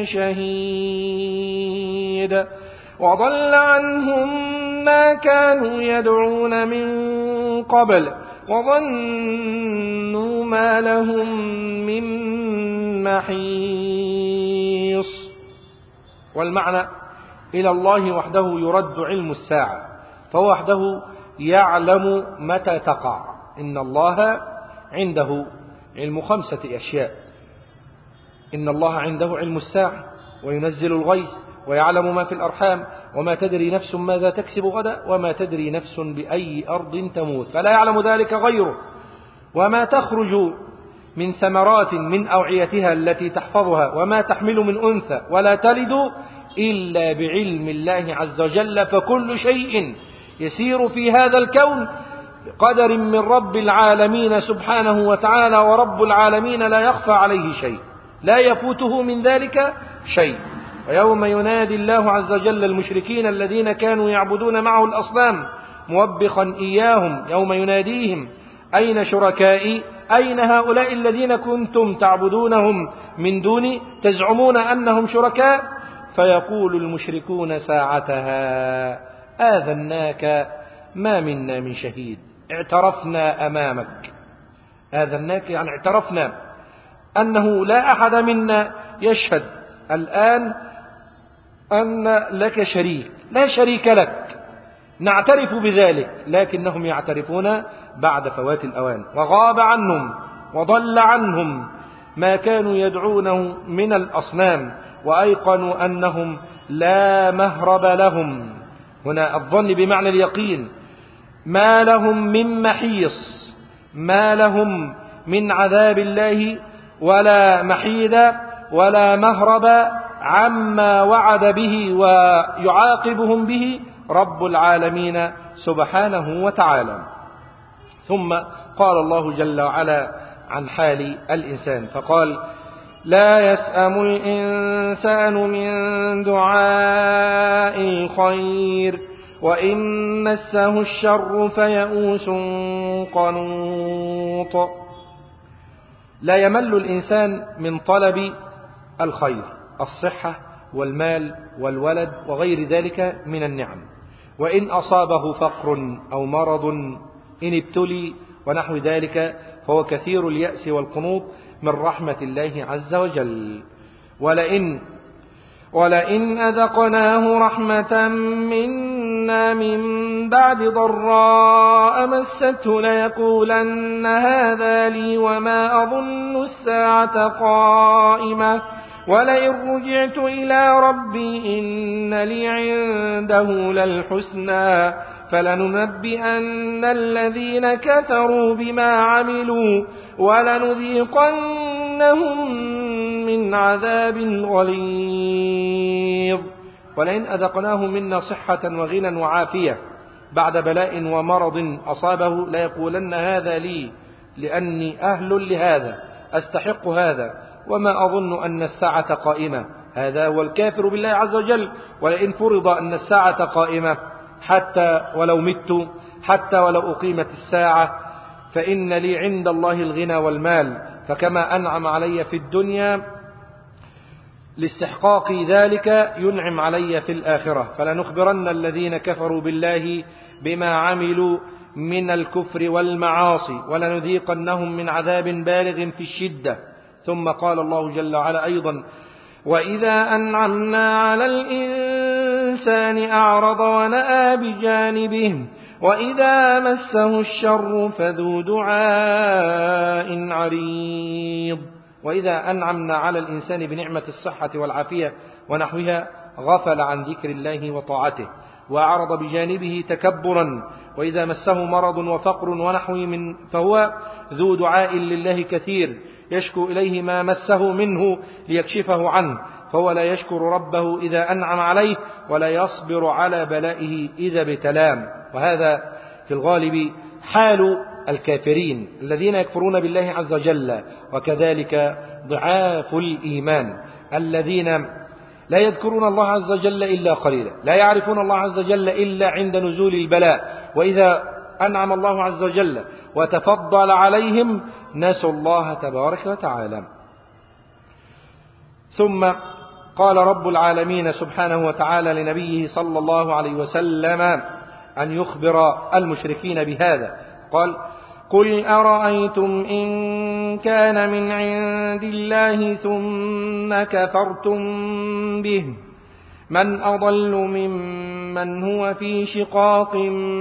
شهيد وضل عنهم ما كانوا يدعون من قبل وظنوا ما لهم من محيص. والمعنى إلى الله وحده يرد علم الساعة، فهو وحده يعلم متى تقع. إن الله عنده علم 5 أشياء: إن الله عنده علم الساعة وينزل الغيث ويعلم ما في الأرحام وما تدري نفس ماذا تكسب غدا وما تدري نفس بأي أرض تموت، فلا يعلم ذلك غيره. وما تخرج من ثمرات من أوعيتها التي تحفظها وما تحمل من أنثى ولا تلد إلا بعلم الله عز وجل. فكل شيء يسير في هذا الكون بقدر من رب العالمين سبحانه وتعالى، ورب العالمين لا يخفى عليه شيء، لا يفوته من ذلك شيء. ويوم ينادي الله عز وجل المشركين الذين كانوا يعبدون معه الأصنام موبخا إياهم، يوم يناديهم أين شركائي، أين هؤلاء الذين كنتم تعبدونهم من دوني تزعمون أنهم شركاء؟ فيقول المشركون ساعتها آذناك ما منا من شهيد، اعترفنا أمامك. آذناك يعني اعترفنا أنه لا أحد منا يشهد الآن أن لك شريك، لا شريك لك، نعترف بذلك، لكنهم يعترفون بعد فوات الأوان. وغاب عنهم وضل عنهم ما كانوا يدعونه من الأصنام، وأيقنوا أنهم لا مهرب لهم، هنا الظن بمعنى اليقين، ما لهم من محيص، ما لهم من عذاب الله ولا محيد ولا مهرب عما وعد به ويعاقبهم به رب العالمين سبحانه وتعالى. ثم قال الله جل وعلا عن حال الإنسان فقال: لا يسأم الإنسان من دعاء الخير وإن مسه الشر فيئوس قنوط. لا يمل الإنسان من طلب الخير، الصحة والمال والولد وغير ذلك من النعم، وإن أصابه فقر أو مرض إن ابتلي ونحو ذلك فهو كثير اليأس والقنوط من رحمة الله عز وجل. ولئن أذقناه رحمة منا من بعد ضراء مسته ليقولن هذا لي وما أظن الساعة قائمة ولئن رجعت إلى ربي إن لي عنده للحسنى فلننبئن الذين كفروا بما عملوا ولنذيقنهم من عذاب غليظ. ولئن أذقناه منا صحة وغنى وعافية بعد بلاء ومرض أصابه ليقولن هذا لي لأني أهل لهذا أستحق هذا وما أظن أن الساعة قائمة. هذا هو الكافر بالله عز وجل. ولئن فرض أن الساعة قائمة حتى ولو مت، حتى ولو أقيمت الساعة، فإن لي عند الله الغنى والمال، فكما أنعم علي في الدنيا لاستحقاق ذلك ينعم علي في الآخرة. فلنخبرن الذين كفروا بالله بما عملوا من الكفر والمعاصي ولنذيقنهم من عذاب بالغ في الشدة. ثم قال الله جل وعلا أيضا: وإذا أنعمنا على الإنسان أعرض ونأى بجانبه وإذا مسه الشر فذو دعاء عريض. وإذا أنعمنا على الإنسان بنعمة الصحة والعافية ونحوها غفل عن ذكر الله وطاعته وأعرض بجانبه تكبرا، وإذا مسه مرض وفقر ونحوه فهو ذو دعاء لله كثير يشكو إليه ما مسه منه ليكشفه عنه، فهو لا يشكر ربه إذا أنعم عليه ولا يصبر على بلائه إذا ابتلاه. وهذا في الغالب حال الكافرين الذين يكفرون بالله عز وجل. وكذلك ضعاف الإيمان الذين لا يذكرون الله عز وجل إلا قليلا، لا يعرفون الله عز وجل إلا عند نزول البلاء، وإذا أنعم الله عز وجل وتفضل عليهم نسوا الله تبارك وتعالى. ثم قال رب العالمين سبحانه وتعالى لنبيه صلى الله عليه وسلم أن يخبر المشركين بهذا، قال: قل أرأيتم إن كان من عند الله ثم كفرتم به من أضل ممن هو في شقاق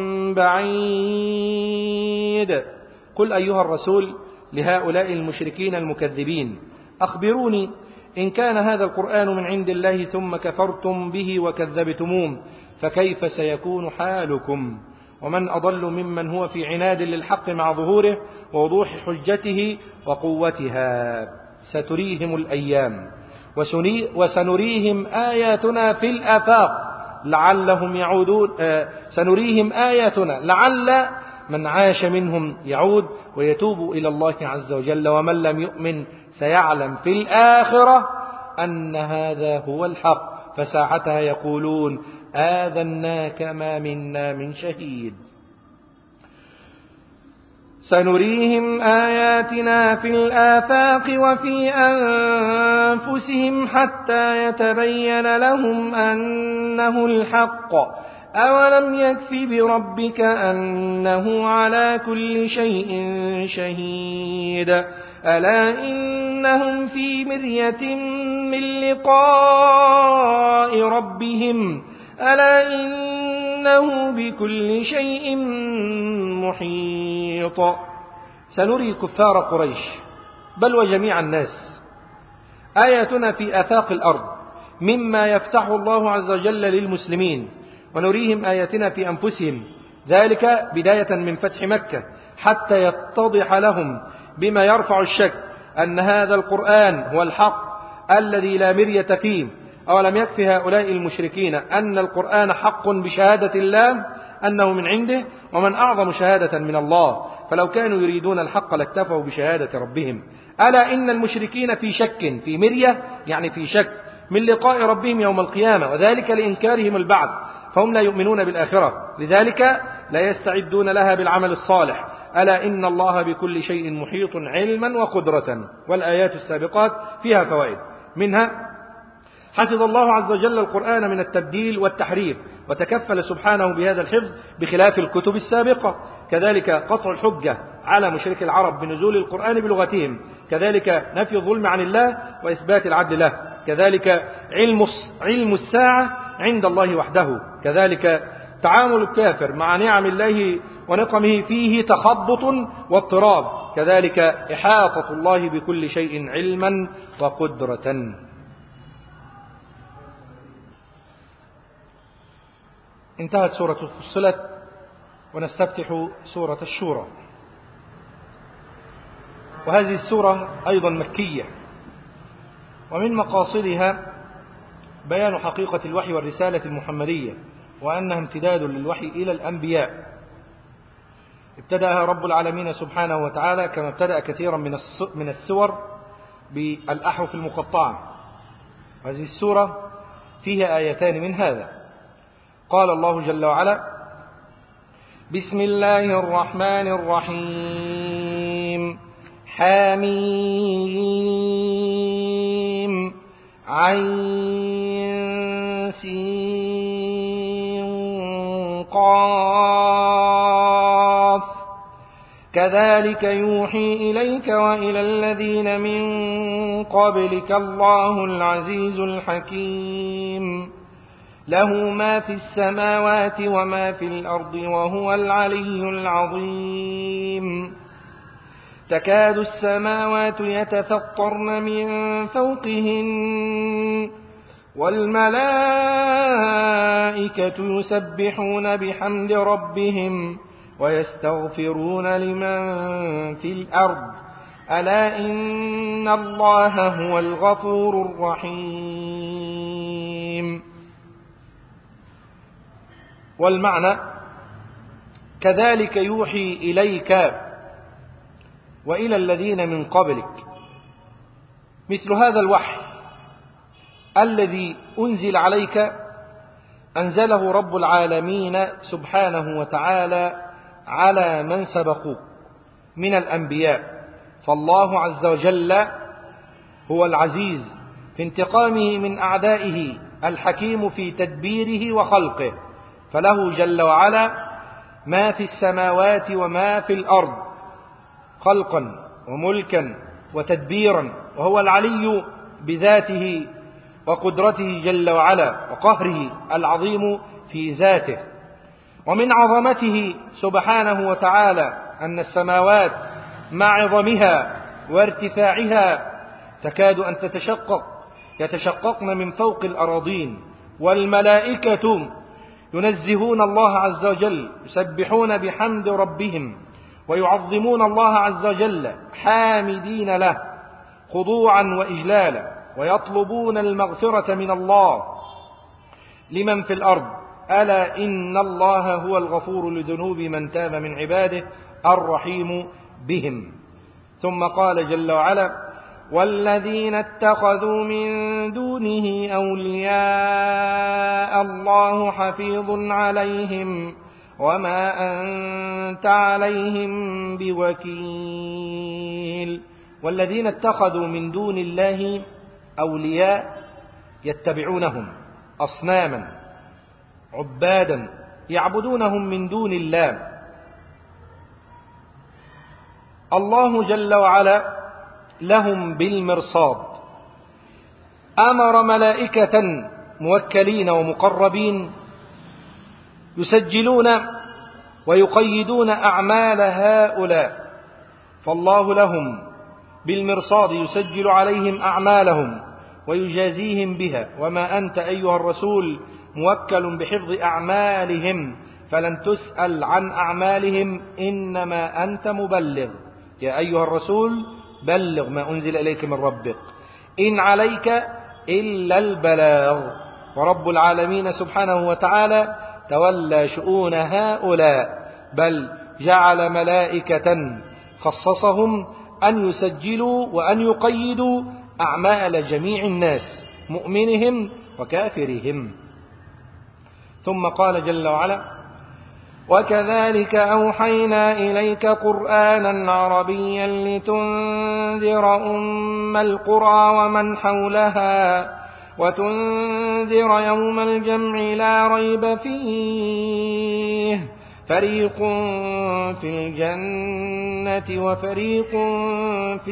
بعيد. قل أيها الرسول لهؤلاء المشركين المكذبين: أخبروني إن كان هذا القرآن من عند الله ثم كفرتم به وكذبتموه فكيف سيكون حالكم؟ ومن أضل ممن هو في عناد للحق مع ظهوره ووضوح حجته وقوتها. ستريهم الأيام وسنريهم آياتنا في الآفاق لعلهم يعودون. سنريهم آياتنا لعل من عاش منهم يعود ويتوب إلى الله عز وجل، ومن لم يؤمن سيعلم في الآخرة أن هذا هو الحق، فساعتها يقولون آذناك ما منا من شهيد. سنريهم آياتنا في الآفاق وفي أنفسهم حتى يتبين لهم أنه الحق. أولم يكف بربك أنه على كل شيء شهيد. ألا إنهم في مرية من لقاء ربهم ألا إنه بكل شيء محيط. سنري كفار قريش بل وجميع الناس آياتنا في آفاق الأرض مما يفتح الله عز وجل للمسلمين، ونريهم آياتنا في أنفسهم، ذلك بداية من فتح مكة حتى يتضح لهم بما يرفع الشك أن هذا القرآن هو الحق الذي لا مرية فيه. أولم يكف هؤلاء المشركين أن القرآن حق بشهادة الله أنه من عنده، ومن أعظم شهادة من الله، فلو كانوا يريدون الحق لاكتفوا بشهادة ربهم. ألا إن المشركين في شك، في مرية يعني في شك من لقاء ربهم يوم القيامة، وذلك لإنكارهم البعث، فهم لا يؤمنون بالآخرة، لذلك لا يستعدون لها بالعمل الصالح. ألا إن الله بكل شيء محيط علما وقدرة. والآيات السابقات فيها فوائد، منها حفظ الله عز وجل القرآن من التبديل والتحريف، وتكفل سبحانه بهذا الحفظ بخلاف الكتب السابقة. كذلك قطع الحجة على مشرك العرب بنزول القرآن بلغتهم، كذلك نفي الظلم عن الله وإثبات العدل له، كذلك علم الساعة عند الله وحده، كذلك تعامل الكافر مع نعم الله ونقمه فيه تخبط واضطراب، كذلك إحاطة الله بكل شيء علما وقدرة. انتهت سورة فصلت، ونستفتح سورة الشورى. وهذه السورة أيضا مكية، ومن مقاصدها بيان حقيقة الوحي والرسالة المحمدية، وأنها امتداد للوحي إلى الأنبياء. ابتدأها رب العالمين سبحانه وتعالى كما ابتدأ كثيرا من السور بالأحرف المقطعة. هذه السورة فيها آيتان من هذا. قال الله جل وعلا: بسم الله الرحمن الرحيم حميم عين سين قاف كذلك يوحي إليك وإلى الذين من قبلك الله العزيز الحكيم له ما في السماوات وما في الأرض وهو العلي العظيم تكاد السماوات يتفطرن من فوقهن والملائكة يسبحون بحمد ربهم ويستغفرون لمن في الأرض ألا إن الله هو الغفور الرحيم. والمعنى كذلك يوحي إليك وإلى الذين من قبلك مثل هذا الوحي الذي أنزل عليك أنزله رب العالمين سبحانه وتعالى على من سبقوك من الأنبياء، فالله عز وجل هو العزيز في انتقامه من أعدائه، الحكيم في تدبيره وخلقه، فله جل وعلا ما في السماوات وما في الأرض خلقا وملكا وتدبيرا، وهو العلي بذاته وقدرته جل وعلا وقهره العظيم في ذاته. ومن عظمته سبحانه وتعالى أن السماوات مع عظمها وارتفاعها تكاد أن يتشققن من فوق الأراضين، والملائكة ينزهون الله عز وجل، يسبحون بحمد ربهم ويعظمون الله عز وجل حامدين له خضوعا وإجلالا، ويطلبون المغفرة من الله لمن في الأرض، ألا إن الله هو الغفور لذنوب من تاب من عباده الرحيم بهم. ثم قال جل وعلا: والذين اتخذوا من دونه أولياء الله حفيظ عليهم وما أنت عليهم بوكيل. والذين اتخذوا من دون الله أولياء يتبعونهم أصناما عبادا يعبدونهم من دون الله. الله جل وعلا لهم بالمرصاد، أمر ملائكة موكلين ومقربين يسجلون ويقيدون أعمال هؤلاء، فالله لهم بالمرصاد يسجل عليهم أعمالهم ويجازيهم بها، وما أنت أيها الرسول موكل بحفظ أعمالهم فلن تسأل عن أعمالهم، إنما أنت مبلغ. يا أيها الرسول بلغ ما أنزل إليك من ربك، إن عليك إلا البلاغ. ورب العالمين سبحانه وتعالى تولى شؤون هؤلاء، بل جعل ملائكة خصصهم أن يسجلوا وأن يقيدوا أعمال جميع الناس مؤمنهم وكافرهم. ثم قال جل وعلا: وكذلك أوحينا إليك قرآنا عربيا لتنذر أم القرى ومن حولها وتنذر يوم الجمع لا ريب فيه، فريق في الجنة وفريق في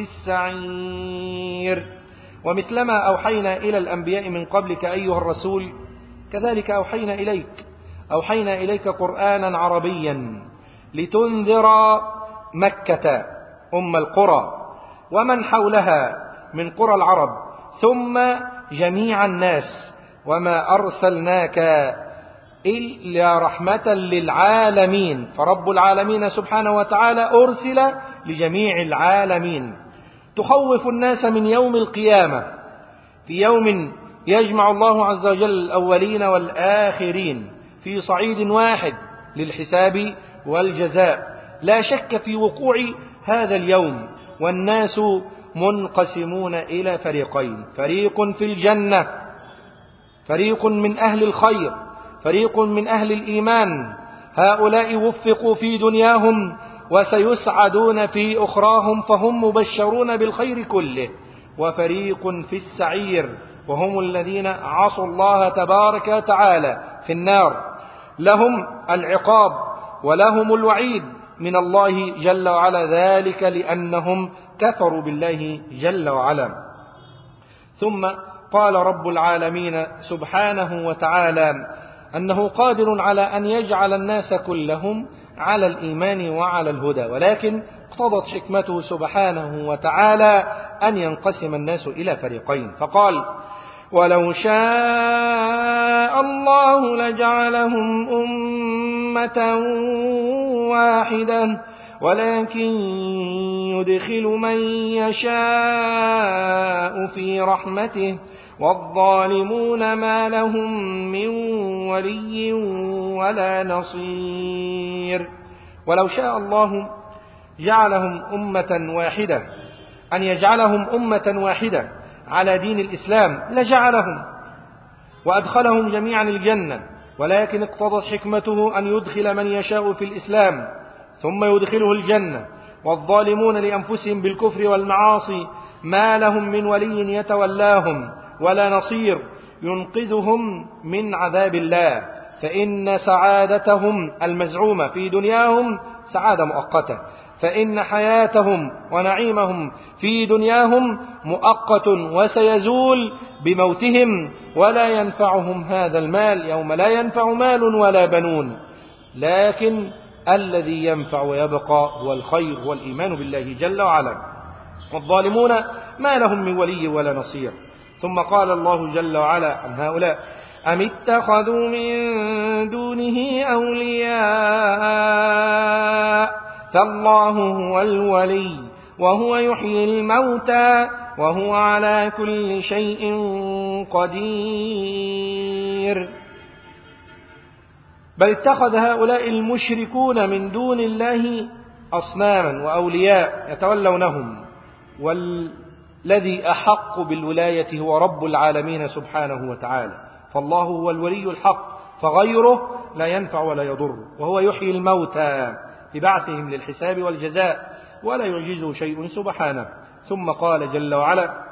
السعير. ومثلما أوحينا إلى الأنبياء من قبلك أيها الرسول، كذلك أوحينا إليك قرآنا عربيا لتنذر مكة أم القرى ومن حولها من قرى العرب ثم جميع الناس، وما أرسلناك إلا رحمة للعالمين. فرب العالمين سبحانه وتعالى أرسل لجميع العالمين، تخوف الناس من يوم القيامة، في يوم يجمع الله عز وجل الأولين والآخرين في صعيد واحد للحساب والجزاء. لا شك في وقوع هذا اليوم، والناس منقسمون إلى فريقين: فريق في الجنة، فريق من أهل الخير، فريق من أهل الإيمان، هؤلاء وفقوا في دنياهم وسيسعدون في أخراهم فهم مبشرون بالخير كله. وفريق في السعير وهم الذين عصوا الله تبارك وتعالى في النار، لهم العقاب ولهم الوعيد من الله جل وعلا، ذلك لأنهم كفروا بالله جل وعلا. ثم قال رب العالمين سبحانه وتعالى أنه قادر على أن يجعل الناس كلهم على الإيمان وعلى الهدى، ولكن اقتضت حكمته سبحانه وتعالى أن ينقسم الناس إلى فريقين، فقال: ولو شاء الله لجعلهم أمة واحدة ولكن يدخل من يشاء في رحمته والظالمون ما لهم من ولي ولا نصير. ولو شاء الله جعلهم أمة واحدة، أن يجعلهم أمة واحدة على دين الإسلام لجعلهم، وأدخلهم جميعا الجنة، ولكن اقتضت حكمته أن يدخل من يشاء في الإسلام ثم يدخله الجنة. والظالمون لأنفسهم بالكفر والمعاصي ما لهم من ولي يتولاهم ولا نصير ينقذهم من عذاب الله، فإن سعادتهم المزعومة في دنياهم سعادة مؤقتة، فإن حياتهم ونعيمهم في دنياهم مؤقت وسيزول بموتهم، ولا ينفعهم هذا المال يوم لا ينفع مال ولا بنون، لكن الذي ينفع ويبقى هو الخير والإيمان بالله جل وعلا. والظالمون ما لهم من ولي ولا نصير. ثم قال الله جل وعلا عن هؤلاء: أم اتخذوا من دونه أولياء فالله هو الولي وهو يحيي الموتى وهو على كل شيء قدير. بل اتخذ هؤلاء المشركون من دون الله أصناما وأولياء يتولونهم، والذي أحق بالولاية هو رب العالمين سبحانه وتعالى، فالله هو الولي الحق، فغيره لا ينفع ولا يضر، وهو يحيي الموتى ببعثهم للحساب والجزاء ولا يعجزه شيء سبحانه. ثم قال جل وعلا: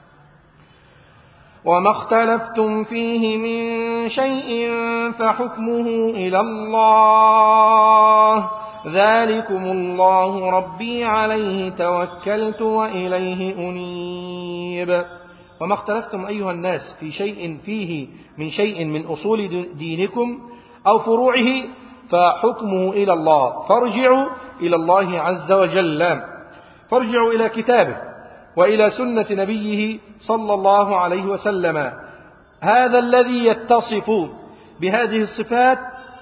وما اختلفتم فيه من شيء فحكمه إلى الله ذلكم الله ربي عليه توكلت وإليه أنيب. وما اختلفتم أيها الناس في شيء فيه من شيء من أصول دينكم أو فروعه فحكمه إلى الله، فارجعوا إلى الله عز وجل، فارجعوا إلى كتابه وإلى سنة نبيه صلى الله عليه وسلم. هذا الذي يتصف بهذه الصفات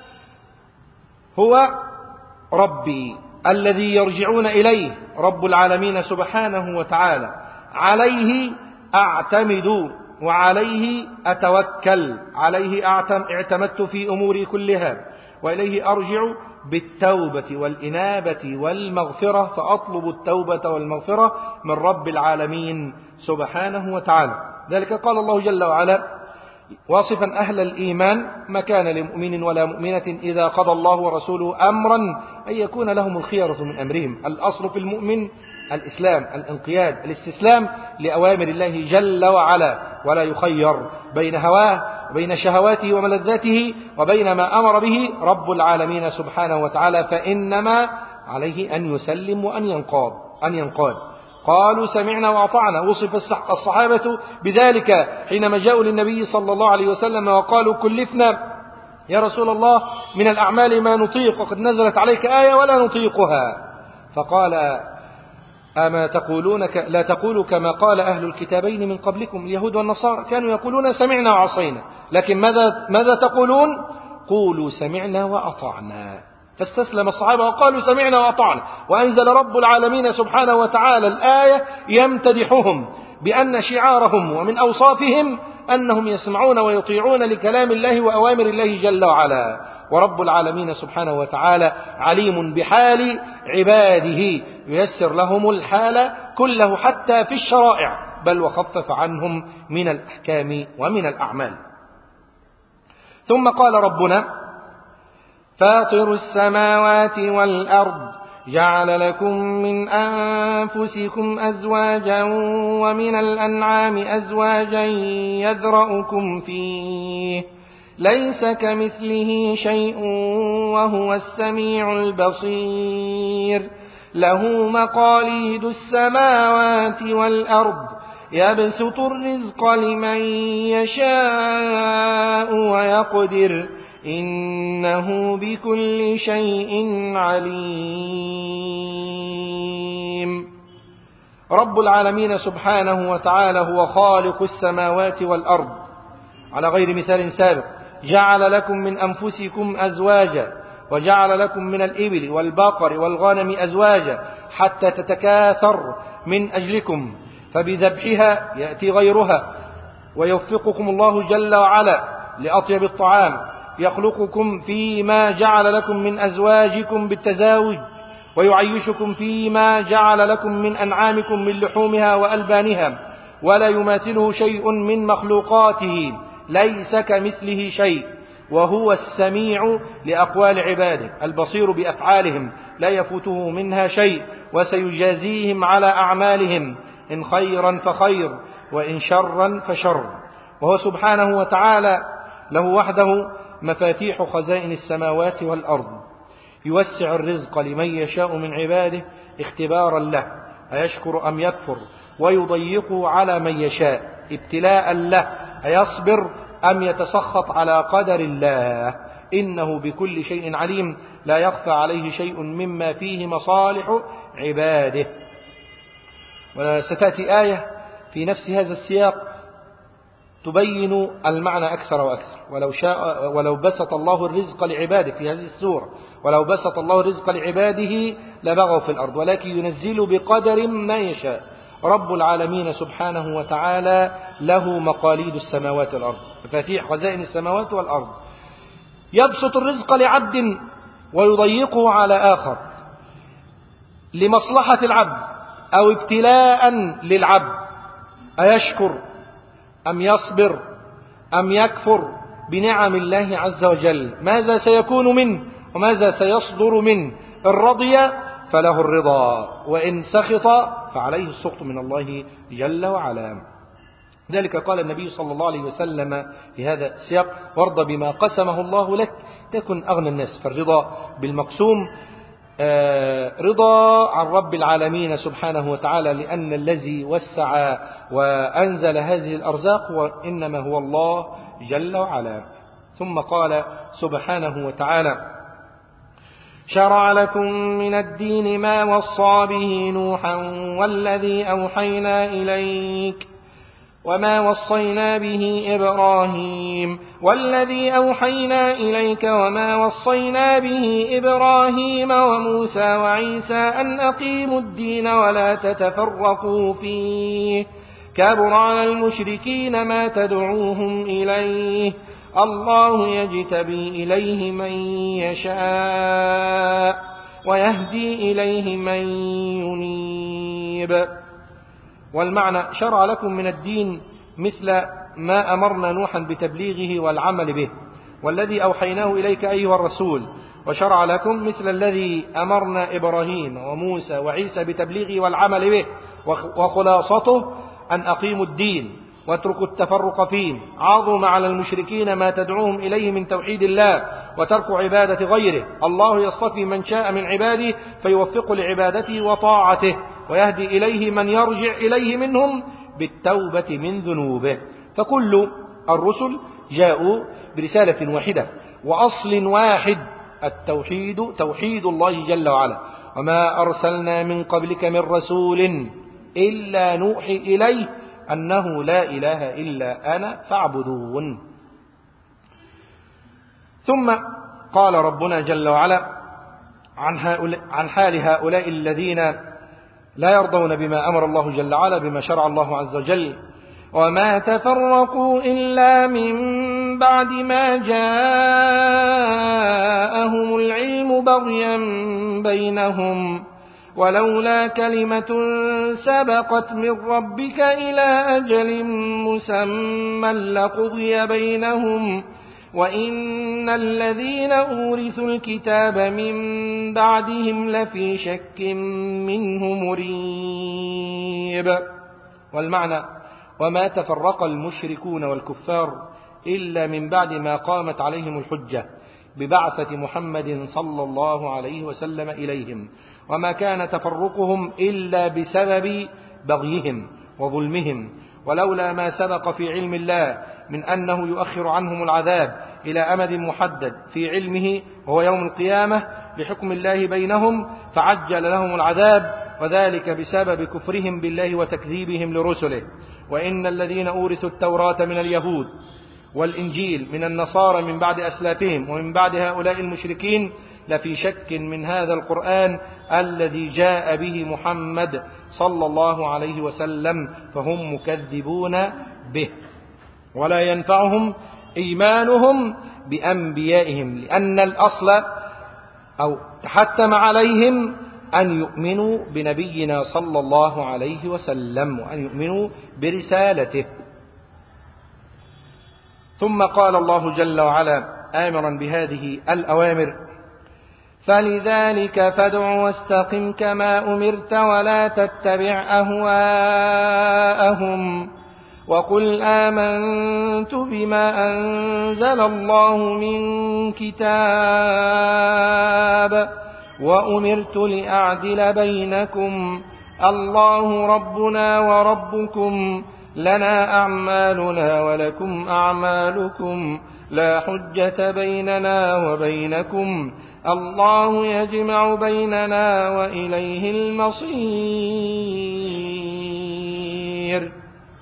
هو ربي الذي يرجعون إليه، رب العالمين سبحانه وتعالى، عليه أعتمد وعليه أتوكل، عليه اعتمدت في أموري كلها، وإليه أرجع بالتوبة والإنابة والمغفرة، فأطلب التوبة والمغفرة من رب العالمين سبحانه وتعالى. ذلك قال الله جل وعلا واصفا أهل الإيمان: ما كان لمؤمن ولا مؤمنة إذا قضى الله ورسوله أمرا أن يكون لهم الخيرة من أمرهم. الأصل في المؤمن الإسلام، الانقياد، الاستسلام لأوامر الله جل وعلا، ولا يخير بين هواه وبين شهواته وملذاته وبين ما أمر به رب العالمين سبحانه وتعالى، فإنما عليه أن يسلم وأن ينقاد. قالوا سمعنا وأطعنا. وصف الصحابة بذلك حينما جاءوا للنبي صلى الله عليه وسلم وقالوا: كلفنا يا رسول الله من الأعمال ما نطيق، وقد نزلت عليك آية ولا نطيقها. فقال: أما تقولون لا تقولوا كما قال أهل الكتابين من قبلكم اليهود والنصارى، كانوا يقولون سمعنا وعصينا، لكن ماذا تقولون؟ قولوا سمعنا وأطعنا. فاستسلم الصحابة وقالوا سمعنا وأطعنا، وأنزل رب العالمين سبحانه وتعالى الآية يمتدحهم بأن شعارهم ومن أوصافهم أنهم يسمعون ويطيعون لكلام الله وأوامر الله جل وعلا. ورب العالمين سبحانه وتعالى عليم بحال عباده، ييسر لهم الحال كله حتى في الشرائع، بل وخفف عنهم من الأحكام ومن الأعمال. ثم قال ربنا: فاطر السماوات والأرض جعل لكم من أنفسكم أزواجا ومن الأنعام أزواجا يذرأكم فيه ليس كمثله شيء وهو السميع البصير له مقاليد السماوات والأرض يبسط الرزق لمن يشاء ويقدر إنه بكل شيء عليم. رب العالمين سبحانه وتعالى هو خالق السماوات والأرض على غير مثال سابق. جعل لكم من أنفسكم أزواجا، وجعل لكم من الإبل والبقر والغنم أزواجا حتى تتكاثر من أجلكم، فبذبحها يأتي غيرها، ويوفقكم الله جل وعلا لأطيب الطعام. يخلقكم فيما جعل لكم من أزواجكم بالتزاوج، ويعيشكم فيما جعل لكم من أنعامكم من لحومها وألبانها، ولا يماثله شيء من مخلوقاته ليس كمثله شيء وهو السميع لأقوال عباده البصير بأفعالهم لا يفوته منها شيء وسيجازيهم على أعمالهم إن خيرا فخير وإن شرا فشر. وهو سبحانه وتعالى له وحده مفاتيح خزائن السماوات والأرض يوسع الرزق لمن يشاء من عباده اختبارا له أيشكر أم يكفر ويضيقه على من يشاء ابتلاء له أيصبر أم يتسخط على قدر الله إنه بكل شيء عليم لا يخفى عليه شيء مما فيه مصالح عباده. وستأتي آية في نفس هذا السياق تبين المعنى أكثر وأكثر. ولو بسط الله الرزق لعباده في هذه السورة ولو بسط الله الرزق لعباده لبغوا في الأرض ولكن ينزل بقدر ما يشاء. رب العالمين سبحانه وتعالى له مقاليد السماوات والأرض مفاتيح خزائن السماوات والأرض يبسط الرزق لعبد ويضيقه على آخر لمصلحة العبد أو ابتلاء للعبد أيشكر أم يصبر أم يكفر بنعم الله عز وجل ماذا سيكون منه وماذا سيصدر منه إن رضي فله الرضا وإن سخط فعليه السخط من الله جل وعلا. ذلك قال النبي صلى الله عليه وسلم في هذا السياق وارض بما قسمه الله لك تكن أغنى الناس. فالرضا بالمقسوم رضا عن رب العالمين سبحانه وتعالى لأن الذي وسع وأنزل هذه الأرزاق وإنما هو الله جل وعلا. ثم قال سبحانه وتعالى شرع لكم من الدين ما وصى به نوحا والذي أوحينا إليك وما وصينا به إبراهيم والذي أوحينا إليك وما وصينا به إبراهيم وموسى وعيسى أن أقيموا الدين ولا تتفرقوا فيه كبر على المشركين ما تدعوهم إليه الله يجتبي إليه من يشاء ويهدي إليه من ينيب. والمعنى شرع لكم من الدين مثل ما أمرنا نوحا بتبليغه والعمل به والذي أوحيناه إليك أيها الرسول وشرع لكم مثل الذي أمرنا إبراهيم وموسى وعيسى بتبليغه والعمل به وخلاصته أن أقيموا الدين واتركوا التفرق فيه عظم على المشركين ما تدعوهم إليه من توحيد الله وترك عبادة غيره. الله يصطفي من شاء من عباده فيوفق لعبادته وطاعته ويهدي إليه من يرجع إليه منهم بالتوبة من ذنوبه. فكل الرسل جاءوا برسالة واحدة وأصل واحد التوحيد توحيد الله جل وعلا وما أرسلنا من قبلك من رسول إلا نوحي إليه أنه لا إله إلا أنا فاعبدون. ثم قال ربنا جل وعلا عن حال هؤلاء الذين لا يرضون بما أمر الله جل وعلا بما شرع الله عز وجل وما تفرقوا إلا من بعد ما جاءهم العلم بغيا بينهم ولولا كلمة سبقت من ربك إلى أجل مسمى لقضي بينهم وإن الذين أورثوا الكتاب من بعدهم لفي شك منه مريب. والمعنى وما تفرق المشركون والكفار إلا من بعد ما قامت عليهم الحجة ببعثة محمد صلى الله عليه وسلم إليهم وما كان تفرقهم إلا بسبب بغيهم وظلمهم ولولا ما سبق في علم الله من أنه يؤخر عنهم العذاب إلى أمد محدد في علمه وهو يوم القيامة لحكم الله بينهم فعجل لهم العذاب وذلك بسبب كفرهم بالله وتكذيبهم لرسله. وإن الذين أورثوا التوراة من اليهود والإنجيل من النصارى من بعد أسلافهم ومن بعد هؤلاء المشركين لفي شك من هذا القرآن الذي جاء به محمد صلى الله عليه وسلم فهم مكذبون به ولا ينفعهم إيمانهم بأنبيائهم لأن الأصل أو تحتم عليهم أن يؤمنوا بنبينا صلى الله عليه وسلم وأن يؤمنوا برسالته. ثم قال الله جل وعلا آمرا بهذه الأوامر: فلذلك فادع واستقم كما أمرت ولا تتبع أهواءهم وقل آمنت بما أنزل الله من كتاب وأمرت لأعدل بينكم الله ربنا وربكم لنا أعمالنا ولكم أعمالكم لا حجة بيننا وبينكم الله يجمع بيننا وإليه المصير.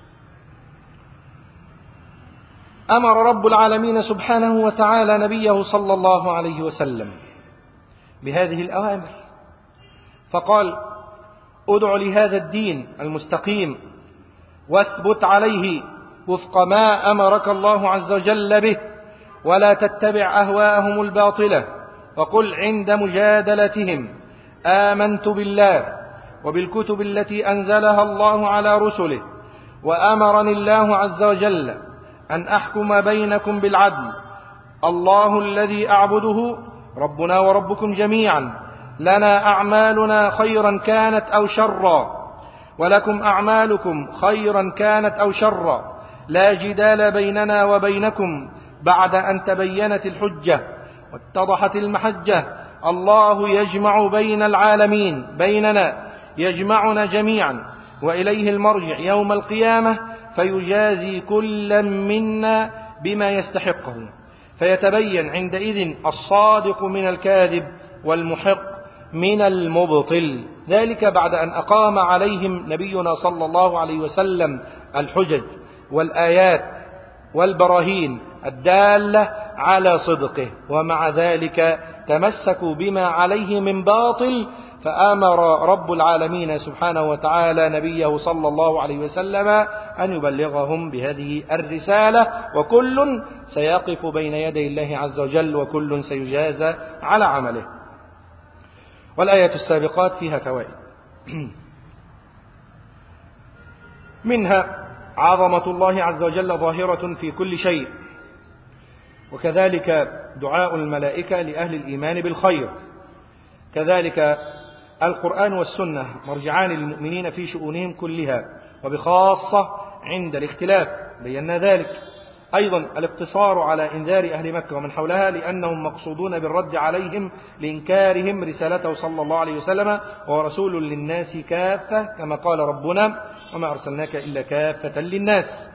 أمر رب العالمين سبحانه وتعالى نبيه صلى الله عليه وسلم بهذه الأوامر، فقال: ادع لهذا الدين المستقيم واثبت عليه وفق ما أمرك الله عز وجل به، ولا تتبع أهواءهم الباطلة، وقل عند مجادلتهم: آمنت بالله وبالكتب التي أنزلها الله على رسله، وأمرني الله عز وجل أن أحكم بينكم بالعدل، الله الذي أعبده ربنا وربكم جميعا، لنا أعمالنا خيرا كانت أو شرا ولكم أعمالكم خيرا كانت أو شرا، لا جدال بيننا وبينكم بعد أن تبينت الحجة واتضحت المحجة، الله يجمع بين العالمين، بيننا يجمعنا جميعا، وإليه المرجع يوم القيامة فيجازي كل منا بما يستحقه، فيتبين عندئذ الصادق من الكاذب والمحق من المبطل، ذلك بعد أن أقام عليهم نبينا صلى الله عليه وسلم الحجج والآيات والبراهين الدالة على صدقه، ومع ذلك تمسكوا بما عليه من باطل، فأمر رب العالمين سبحانه وتعالى نبيه صلى الله عليه وسلم أن يبلغهم بهذه الرسالة، وكل سيقف بين يدي الله عز وجل، وكل سيجازى على عمله. والآية السابقات فيها فوائد، منها عظمة الله عز وجل ظاهرة في كل شيء، وكذلك دعاء الملائكة لأهل الإيمان بالخير، كذلك القرآن والسنة مرجعان للمؤمنين في شؤونهم كلها، وبخاصة عند الاختلاف بينا ذلك. أيضا الاقتصار على إنذار أهل مكة ومن حولها، لأنهم مقصودون بالرد عليهم لإنكارهم رسالته صلى الله عليه وسلم، وهو رسول للناس كافة، كما قال ربنا: وما أرسلناك إلا كافة للناس.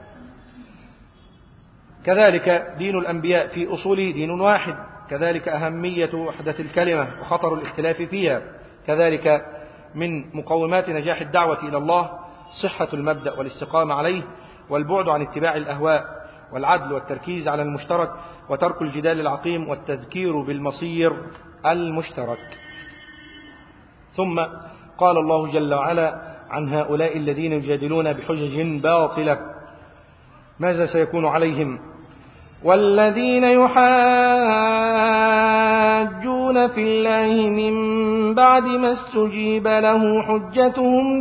كذلك دين الأنبياء في أصوله دين واحد، كذلك أهمية وحدة الكلمة وخطر الاختلاف فيها، كذلك من مقومات نجاح الدعوة إلى الله صحة المبدأ والاستقامة عليه، والبعد عن اتباع الأهواء، والعدل والتركيز على المشترك، وترك الجدال العقيم، والتذكير بالمصير المشترك. ثم قال الله جل وعلا عن هؤلاء الذين يجادلون بحجج باطلة ماذا سيكون عليهم: والذين يحاجون في الله من بعد ما استجيب له حجتهم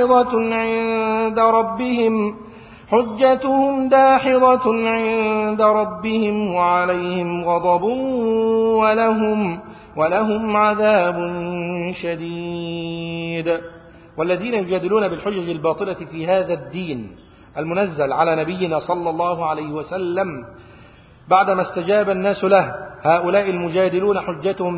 داحضة عند ربهم وعليهم غضب ولهم عذاب شديد. والذين يجادلون بالحجج الباطلة في هذا الدين المنزل على نبينا صلى الله عليه وسلم بعدما استجاب الناس له، هؤلاء المجادلون حجتهم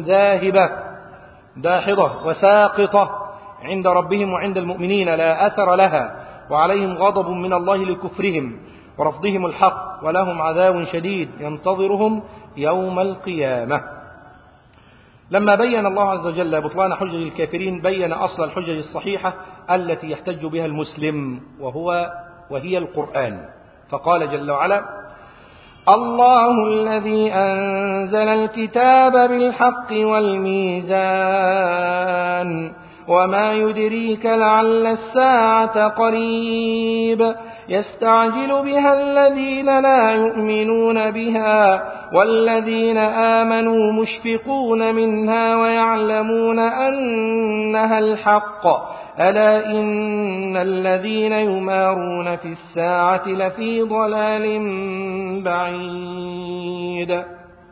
داحضة وساقطة عند ربهم وعند المؤمنين، لا أثر لها، وعليهم غضب من الله لكفرهم ورفضهم الحق، ولهم عذاب شديد ينتظرهم يوم القيامة. لما بين الله عز وجل بطلان حجج الكافرين، بين أصل الحجج الصحيحة التي يحتج بها المسلم، وهي القرآن، فقال جل وعلا: الله الذي أنزل الكتاب بالحق والميزان وما يدريك لعل الساعة قريب يستعجل بها الذين لا يؤمنون بها والذين آمنوا مشفقون منها ويعلمون أنها الحق ألا إن الذين يمارون في الساعة لفي ضلال بعيد.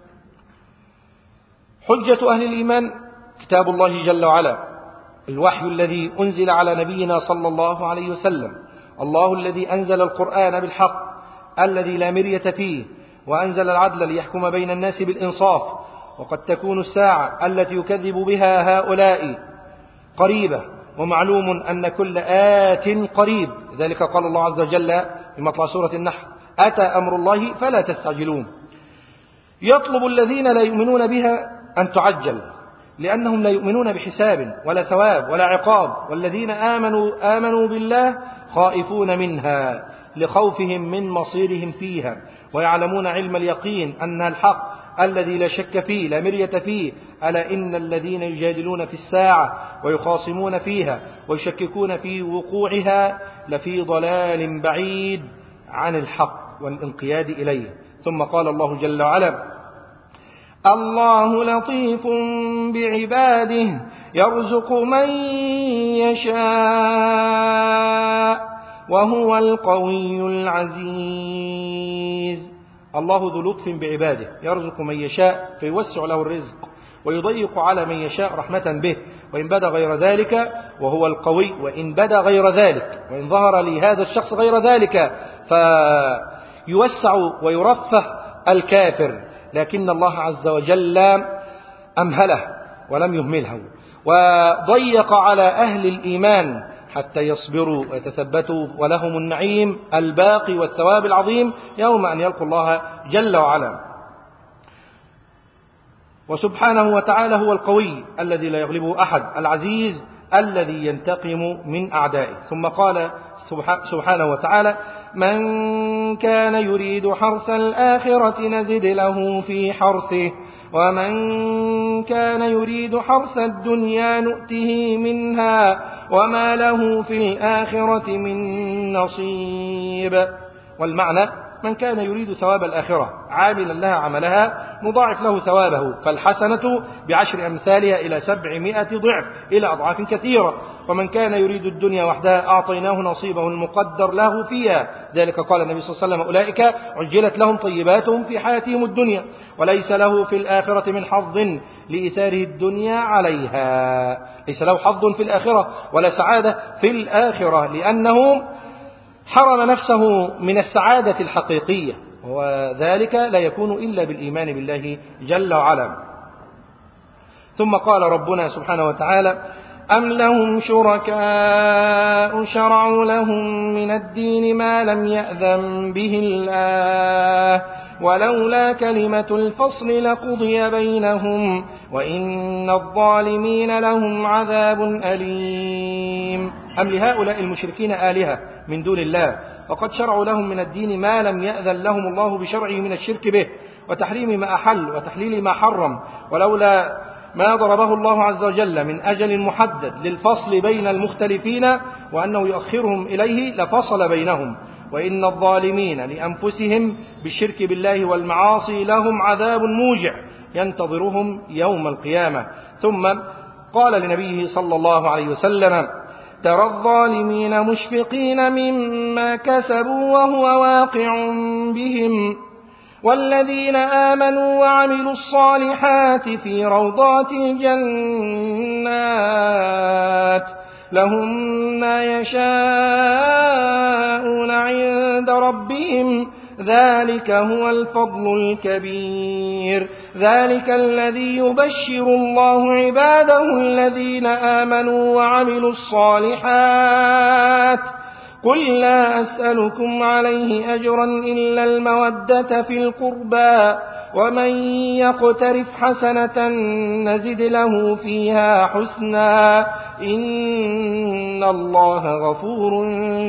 حجة أهل الإيمان كتاب الله جل وعلا، الوحي الذي أنزل على نبينا صلى الله عليه وسلم، الله الذي أنزل القرآن بالحق الذي لا مرية فيه، وأنزل العدل ليحكم بين الناس بالإنصاف. وقد تكون الساعة التي يكذب بها هؤلاء قريبة، ومعلوم أن كل آت قريب، ذلك قال الله عز وجل في مطلع سورة النحل: أتى أمر الله فلا تستعجلون. يطلب الذين لا يؤمنون بها أن تعجل، لأنهم لا يؤمنون بحساب ولا ثواب ولا عقاب، والذين آمنوا بالله خائفون منها لخوفهم من مصيرهم فيها، ويعلمون علم اليقين أنها الحق الذي لا شك فيه لا مرية فيه. ألا إن الذين يجادلون في الساعة ويخاصمون فيها ويشككون في وقوعها لفي ضلال بعيد عن الحق والانقياد إليه. ثم قال الله جل وعلا: الله لطيف بعباده يرزق من يشاء وهو القوي العزيز. الله ذو لطف بعباده يرزق من يشاء فيوسع له الرزق ويضيق على من يشاء رحمة به، وإن بدا غير ذلك وهو القوي، وإن بدا غير ذلك وإن ظهر لهذا الشخص غير ذلك فيوسع ويرفه الكافر. لكن الله عز وجل أمهله ولم يهمله، وضيق على أهل الإيمان حتى يصبروا ويتثبتوا، ولهم النعيم الباقي والثواب العظيم يوم أن يلقوا الله جل وعلا. وسبحانه وتعالى هو القوي الذي لا يغلبه أحد، العزيز الذي ينتقم من أعدائه. ثم قال سبحانه وتعالى: من كان يريد حرث الآخرة نزد له في حرثه ومن كان يريد حرث الدنيا نؤته منها وما له في الآخرة من نصيب. والمعنى: من كان يريد ثواب الآخرة عاملا لها عملها نضاعف له ثوابه، فالحسنة بعشر أمثالها إلى 700 ضعف إلى أضعاف كثيرة. ومن كان يريد الدنيا وحدها أعطيناه نصيبه المقدر له فيها، ذلك قال النبي صلى الله عليه وسلم: أولئك عجلت لهم طيباتهم في حياتهم الدنيا وليس له في الآخرة من حظ لإثاره الدنيا عليها. ليس له حظ في الآخرة ولا سعادة في الآخرة، لأنه حرم نفسه من السعادة الحقيقية، وذلك لا يكون إلا بالإيمان بالله جل وعلا. ثم قال ربنا سبحانه وتعالى: أم لهم شركاء شرعوا لهم من الدين ما لم يأذن به الله ولولا كلمة الفصل لقضي بينهم وإن الظالمين لهم عذاب أليم. أم لهؤلاء المشركين آلهة من دون الله وقد شرعوا لهم من الدين ما لم يأذن لهم الله بشرعه من الشرك به وتحريم ما أحل وتحليل ما حرم، ولولا ما ضربه الله عز وجل من أجل محدد للفصل بين المختلفين وأنه يؤخرهم إليه لفصل بينهم. وإن الظالمين لأنفسهم بالشرك بالله والمعاصي لهم عذاب موجع ينتظرهم يوم القيامة. ثم قال لنبيه صلى الله عليه وسلم: ترى الظالمين مشفقين مما كسبوا وهو واقع بهم والذين آمنوا وعملوا الصالحات في روضات الجنات لهم ما يشاءون عند ربهم ذلك هو الفضل الكبير. ذلك الذي يبشر الله عباده الذين آمنوا وعملوا الصالحات قل لا أسألكم عليه أجرا إلا المودة في القربى ومن يقترف حسنة نزد له فيها حسنا إن الله غفور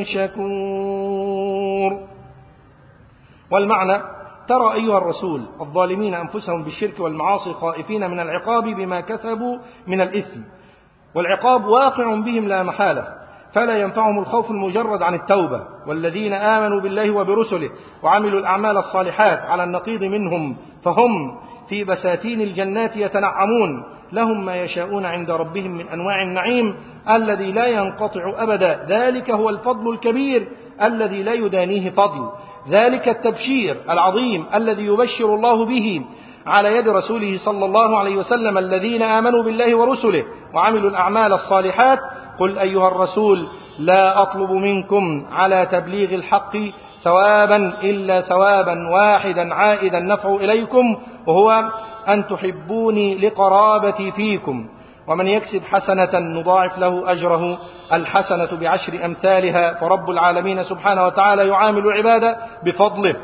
شكور. والمعنى: ترى أيها الرسول الظالمين أنفسهم بالشرك والمعاصي خائفين من العقاب بما كسبوا من الإثم والعقاب واقع بهم لا محالة، فلا ينفعهم الخوف المجرد عن التوبة. والذين آمنوا بالله وبرسله وعملوا الأعمال الصالحات على النقيض منهم فهم في بساتين الجنات يتنعمون، لهم ما يشاءون عند ربهم من أنواع النعيم الذي لا ينقطع أبدا. ذلك هو الفضل الكبير الذي لا يدانيه فضل، ذلك التبشير العظيم الذي يبشر الله به على يد رسوله صلى الله عليه وسلم الذين آمنوا بالله ورسله وعملوا الأعمال الصالحات. قل أيها الرسول لا أطلب منكم على تبليغ الحق ثوابا إلا ثوابا واحدا عائدا نفع إليكم، وهو أن تحبوني لقرابتي فيكم، ومن يكسب حسنة نضاعف له أجره الحسنة بعشر أمثالها. فرب العالمين سبحانه وتعالى يعامل عباده بفضله.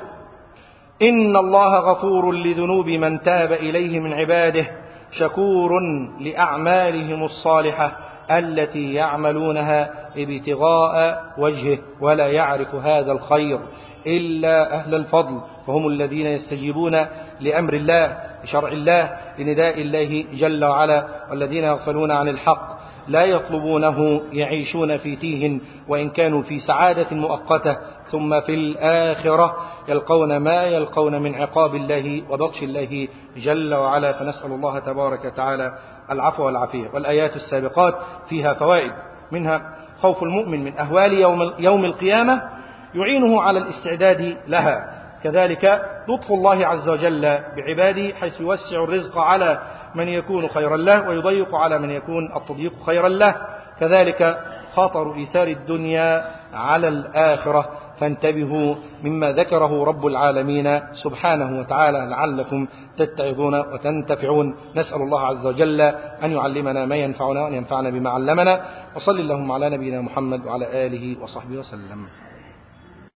إن الله غفور لذنوب من تاب إليه من عباده شكور لأعمالهم الصالحة التي يعملونها ابتغاء وجهه، ولا يعرف هذا الخير إلا أهل الفضل، فهم الذين يستجيبون لأمر الله لشرع الله لنداء الله جل وعلا، والذين يغفلون عن الحق لا يطلبونه يعيشون في تيه وإن كانوا في سعادة مؤقتة، ثم في الآخرة يلقون ما يلقون من عقاب الله وبطش الله جل وعلا. فنسأل الله تبارك وتعالى العفو والعافية. والآيات السابقات فيها فوائد، منها خوف المؤمن من أهوال يوم القيامة يعينه على الاستعداد لها، كذلك لطف الله عز وجل بعباده حيث يوسع الرزق على من يكون خيرا له ويضيق على من يكون التضييق خيرا له، كذلك خطر إيثار الدنيا على الآخرة. فانتبهوا مما ذكره رب العالمين سبحانه وتعالى لعلكم تتعظون وتنتفعون. نسأل الله عز وجل أن يعلمنا ما ينفعنا وأن ينفعنا بما علمنا. وصل اللهم على نبينا محمد وعلى آله وصحبه وسلم.